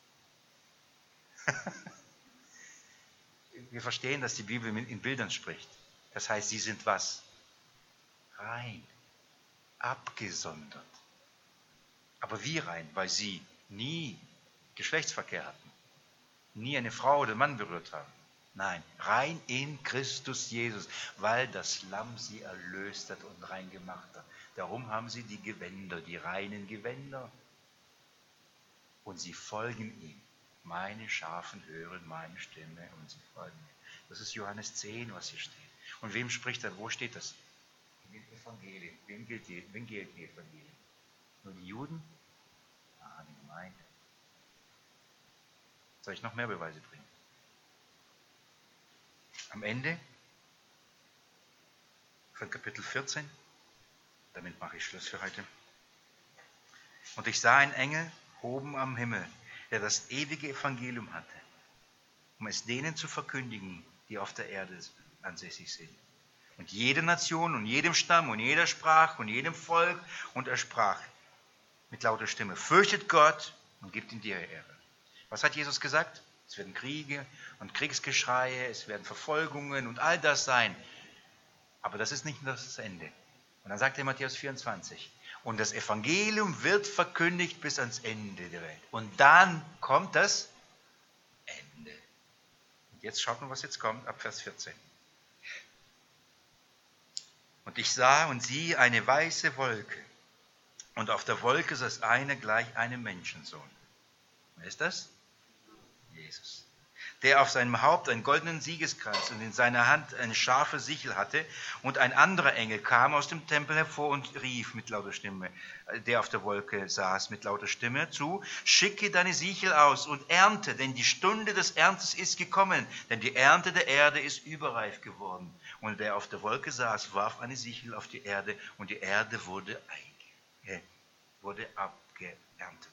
Wir verstehen, dass die Bibel in Bildern spricht. Das heißt, sie sind was? Rein. Abgesondert. Aber wie rein? Weil sie nie Geschlechtsverkehr hatten, nie eine Frau oder Mann berührt haben. Nein, rein in Christus Jesus, weil das Lamm sie erlöst hat und rein gemacht hat. Darum haben sie die Gewänder, die reinen Gewänder. Und sie folgen ihm. Meine Schafen hören meine Stimme und sie folgen mir. Das ist Johannes zehn, was hier steht. Und wem spricht er? Wo steht das? In den Evangelien. Wem gilt die, wem gilt die Evangelien? Nur die Juden? Ah, die Gemeinde. Soll ich noch mehr Beweise bringen? Am Ende von Kapitel vierzehn, damit mache ich Schluss für heute. Und ich sah einen Engel oben am Himmel, der das ewige Evangelium hatte, um es denen zu verkündigen, die auf der Erde ansässig sind. Und jede Nation und jedem Stamm und jeder Sprache und jedem Volk, und er sprach mit lauter Stimme, fürchtet Gott und gibt ihm die Ehre. Was hat Jesus gesagt? Es werden Kriege und Kriegsgeschreie, es werden Verfolgungen und all das sein. Aber das ist nicht nur das Ende. Und dann sagt er in Matthäus vierundzwanzig, und das Evangelium wird verkündigt bis ans Ende der Welt. Und dann kommt das Ende. Und jetzt schaut mal, was jetzt kommt, ab Vers vierzehn. Und ich sah und siehe eine weiße Wolke. Und auf der Wolke saß einer gleich einem Menschensohn. Wer ist das? Jesus. Der auf seinem Haupt einen goldenen Siegeskranz und in seiner Hand eine scharfe Sichel hatte. Und ein anderer Engel kam aus dem Tempel hervor und rief mit lauter Stimme, der auf der Wolke saß, mit lauter Stimme zu: Schicke deine Sichel aus und ernte, denn die Stunde des Erntes ist gekommen, denn die Ernte der Erde ist überreif geworden. Und der auf der Wolke saß, warf eine Sichel auf die Erde, und die Erde wurde, einge- wurde abgeerntet.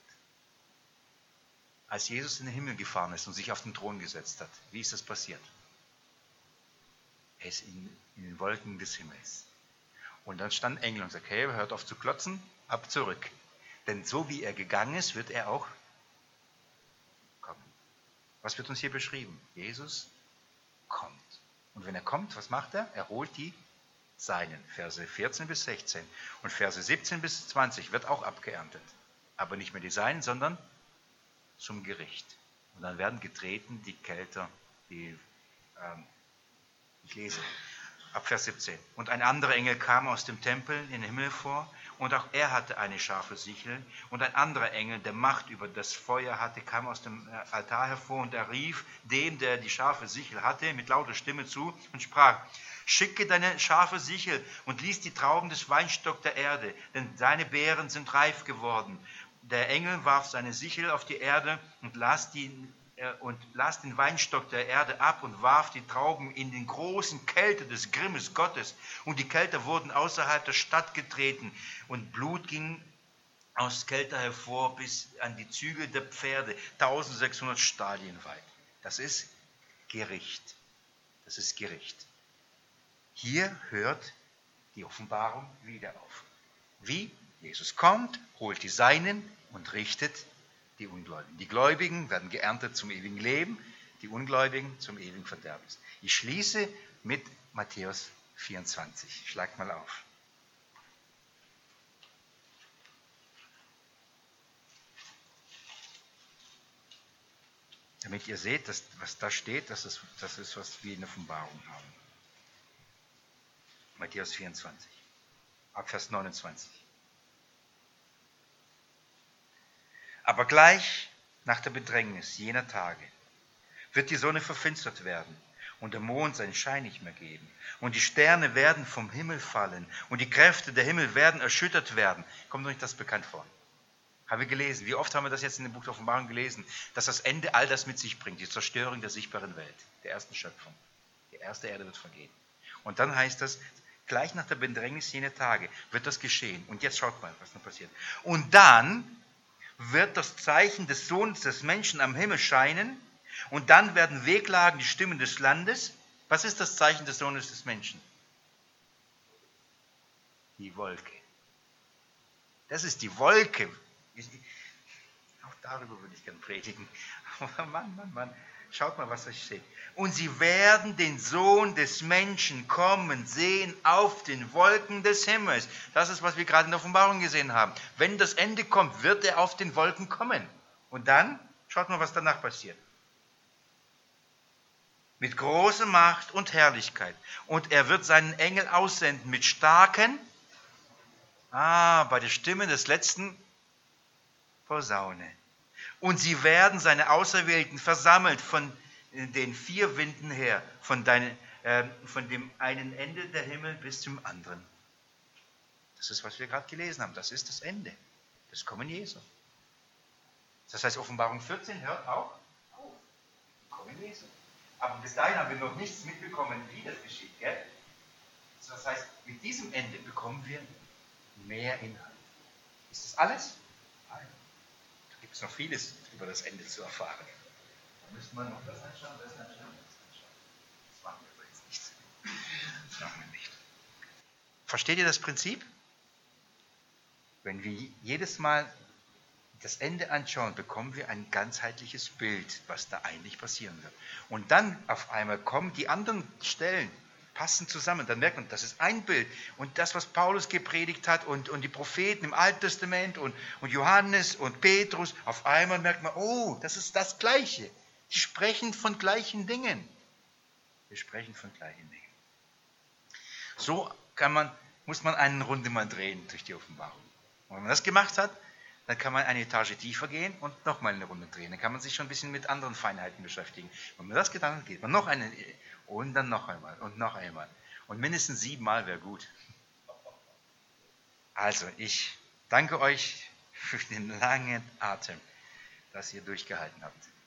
Als Jesus in den Himmel gefahren ist und sich auf den Thron gesetzt hat, wie ist das passiert? Er ist in, in den Wolken des Himmels. Und dann stand ein Engel und sagte: Hey, hört auf zu klotzen, ab zurück. Denn so wie er gegangen ist, wird er auch kommen. Was wird uns hier beschrieben? Jesus kommt. Und wenn er kommt, was macht er? Er holt die Seinen. Verse vierzehn bis sechzehn. Und Verse siebzehn bis zwanzig wird auch abgeerntet. Aber nicht mehr die Seinen, sondern zum Gericht. Und dann werden getreten die Kelter, die, ähm, ich lese, ab Vers siebzehn. Und ein anderer Engel kam aus dem Tempel in den Himmel vor, und auch er hatte eine scharfe Sichel. Und ein anderer Engel, der Macht über das Feuer hatte, kam aus dem Altar hervor, und er rief dem, der die scharfe Sichel hatte, mit lauter Stimme zu und sprach: Schicke deine scharfe Sichel und lies die Trauben des Weinstocks der Erde, denn seine Beeren sind reif geworden. Der Engel warf seine Sichel auf die Erde und las, die, äh, und las den Weinstock der Erde ab und warf die Trauben in den großen Kälte des Grimmes Gottes. Und die Kelter wurden außerhalb der Stadt getreten, und Blut ging aus Kelter hervor bis an die Zügel der Pferde, eintausendsechshundert Stadien weit. Das ist Gericht. Das ist Gericht. Hier hört die Offenbarung wieder auf. Wie? Jesus kommt, holt die Seinen und richtet die Ungläubigen. Die Gläubigen werden geerntet zum ewigen Leben, die Ungläubigen zum ewigen Verderbnis. Ich schließe mit Matthäus vierundzwanzig. Schlag mal auf. Damit ihr seht, dass, was da steht, das ist, das ist, was wir in der Offenbarung haben. Matthäus vierundzwanzig, ab Vers neunundzwanzig. Aber gleich nach der Bedrängnis jener Tage wird die Sonne verfinstert werden und der Mond seinen Schein nicht mehr geben. Und die Sterne werden vom Himmel fallen und die Kräfte der Himmel werden erschüttert werden. Kommt euch das bekannt vor? Haben wir gelesen. Wie oft haben wir das jetzt in dem Buch der Offenbarung gelesen, dass das Ende all das mit sich bringt, die Zerstörung der sichtbaren Welt, der ersten Schöpfung. Die erste Erde wird vergehen. Und dann heißt das, gleich nach der Bedrängnis jener Tage wird das geschehen. Und jetzt schaut mal, was noch passiert. Und dann wird das Zeichen des Sohnes des Menschen am Himmel scheinen, und dann werden wehklagen die Stimmen des Landes. Was ist das Zeichen des Sohnes des Menschen? Die Wolke. Das ist die Wolke. Auch darüber würde ich gerne predigen. Aber Mann, Mann, Mann, schaut mal, was euch steht. Und sie werden den Sohn des Menschen kommen sehen auf den Wolken des Himmels. Das ist, was wir gerade in der Offenbarung gesehen haben. Wenn das Ende kommt, wird er auf den Wolken kommen. Und dann, schaut mal, was danach passiert. Mit großer Macht und Herrlichkeit. Und er wird seinen Engel aussenden mit starken, ah, bei der Stimme des letzten Posaune. Und sie werden seine Auserwählten versammelt von den vier Winden her, von, deine, äh, von dem einen Ende der Himmel bis zum anderen. Das ist, was wir gerade gelesen haben. Das ist das Ende. Das Kommen Jesu. Das heißt, Offenbarung vierzehn hört auch auf. Kommen Jesu. Aber bis dahin haben wir noch nichts mitbekommen, wie das geschieht. Gell? Das heißt, mit diesem Ende bekommen wir mehr Inhalt. Ist das alles? Nein. Da gibt es noch vieles über das Ende zu erfahren. Da müsste man noch das anschauen, das anschauen, das anschauen. Das machen wir aber jetzt nicht. Das machen wir nicht. Versteht ihr das Prinzip? Wenn wir jedes Mal das Ende anschauen, bekommen wir ein ganzheitliches Bild, was da eigentlich passieren wird. Und dann auf einmal kommen die anderen Stellen, passen zusammen. Dann merkt man, das ist ein Bild. Und das, was Paulus gepredigt hat und, und die Propheten im Alten Testament und, und Johannes und Petrus, auf einmal merkt man, oh, das ist das Gleiche. Die sprechen von gleichen Dingen. Wir sprechen von gleichen Dingen. So kann man, muss man eine Runde mal drehen durch die Offenbarung. Und wenn man das gemacht hat, dann kann man eine Etage tiefer gehen und nochmal eine Runde drehen. Dann kann man sich schon ein bisschen mit anderen Feinheiten beschäftigen. Wenn man das getan hat, geht man noch eine und dann noch einmal und noch einmal. Und mindestens siebenmal wäre gut. Also, ich danke euch für den langen Atem, dass ihr durchgehalten habt.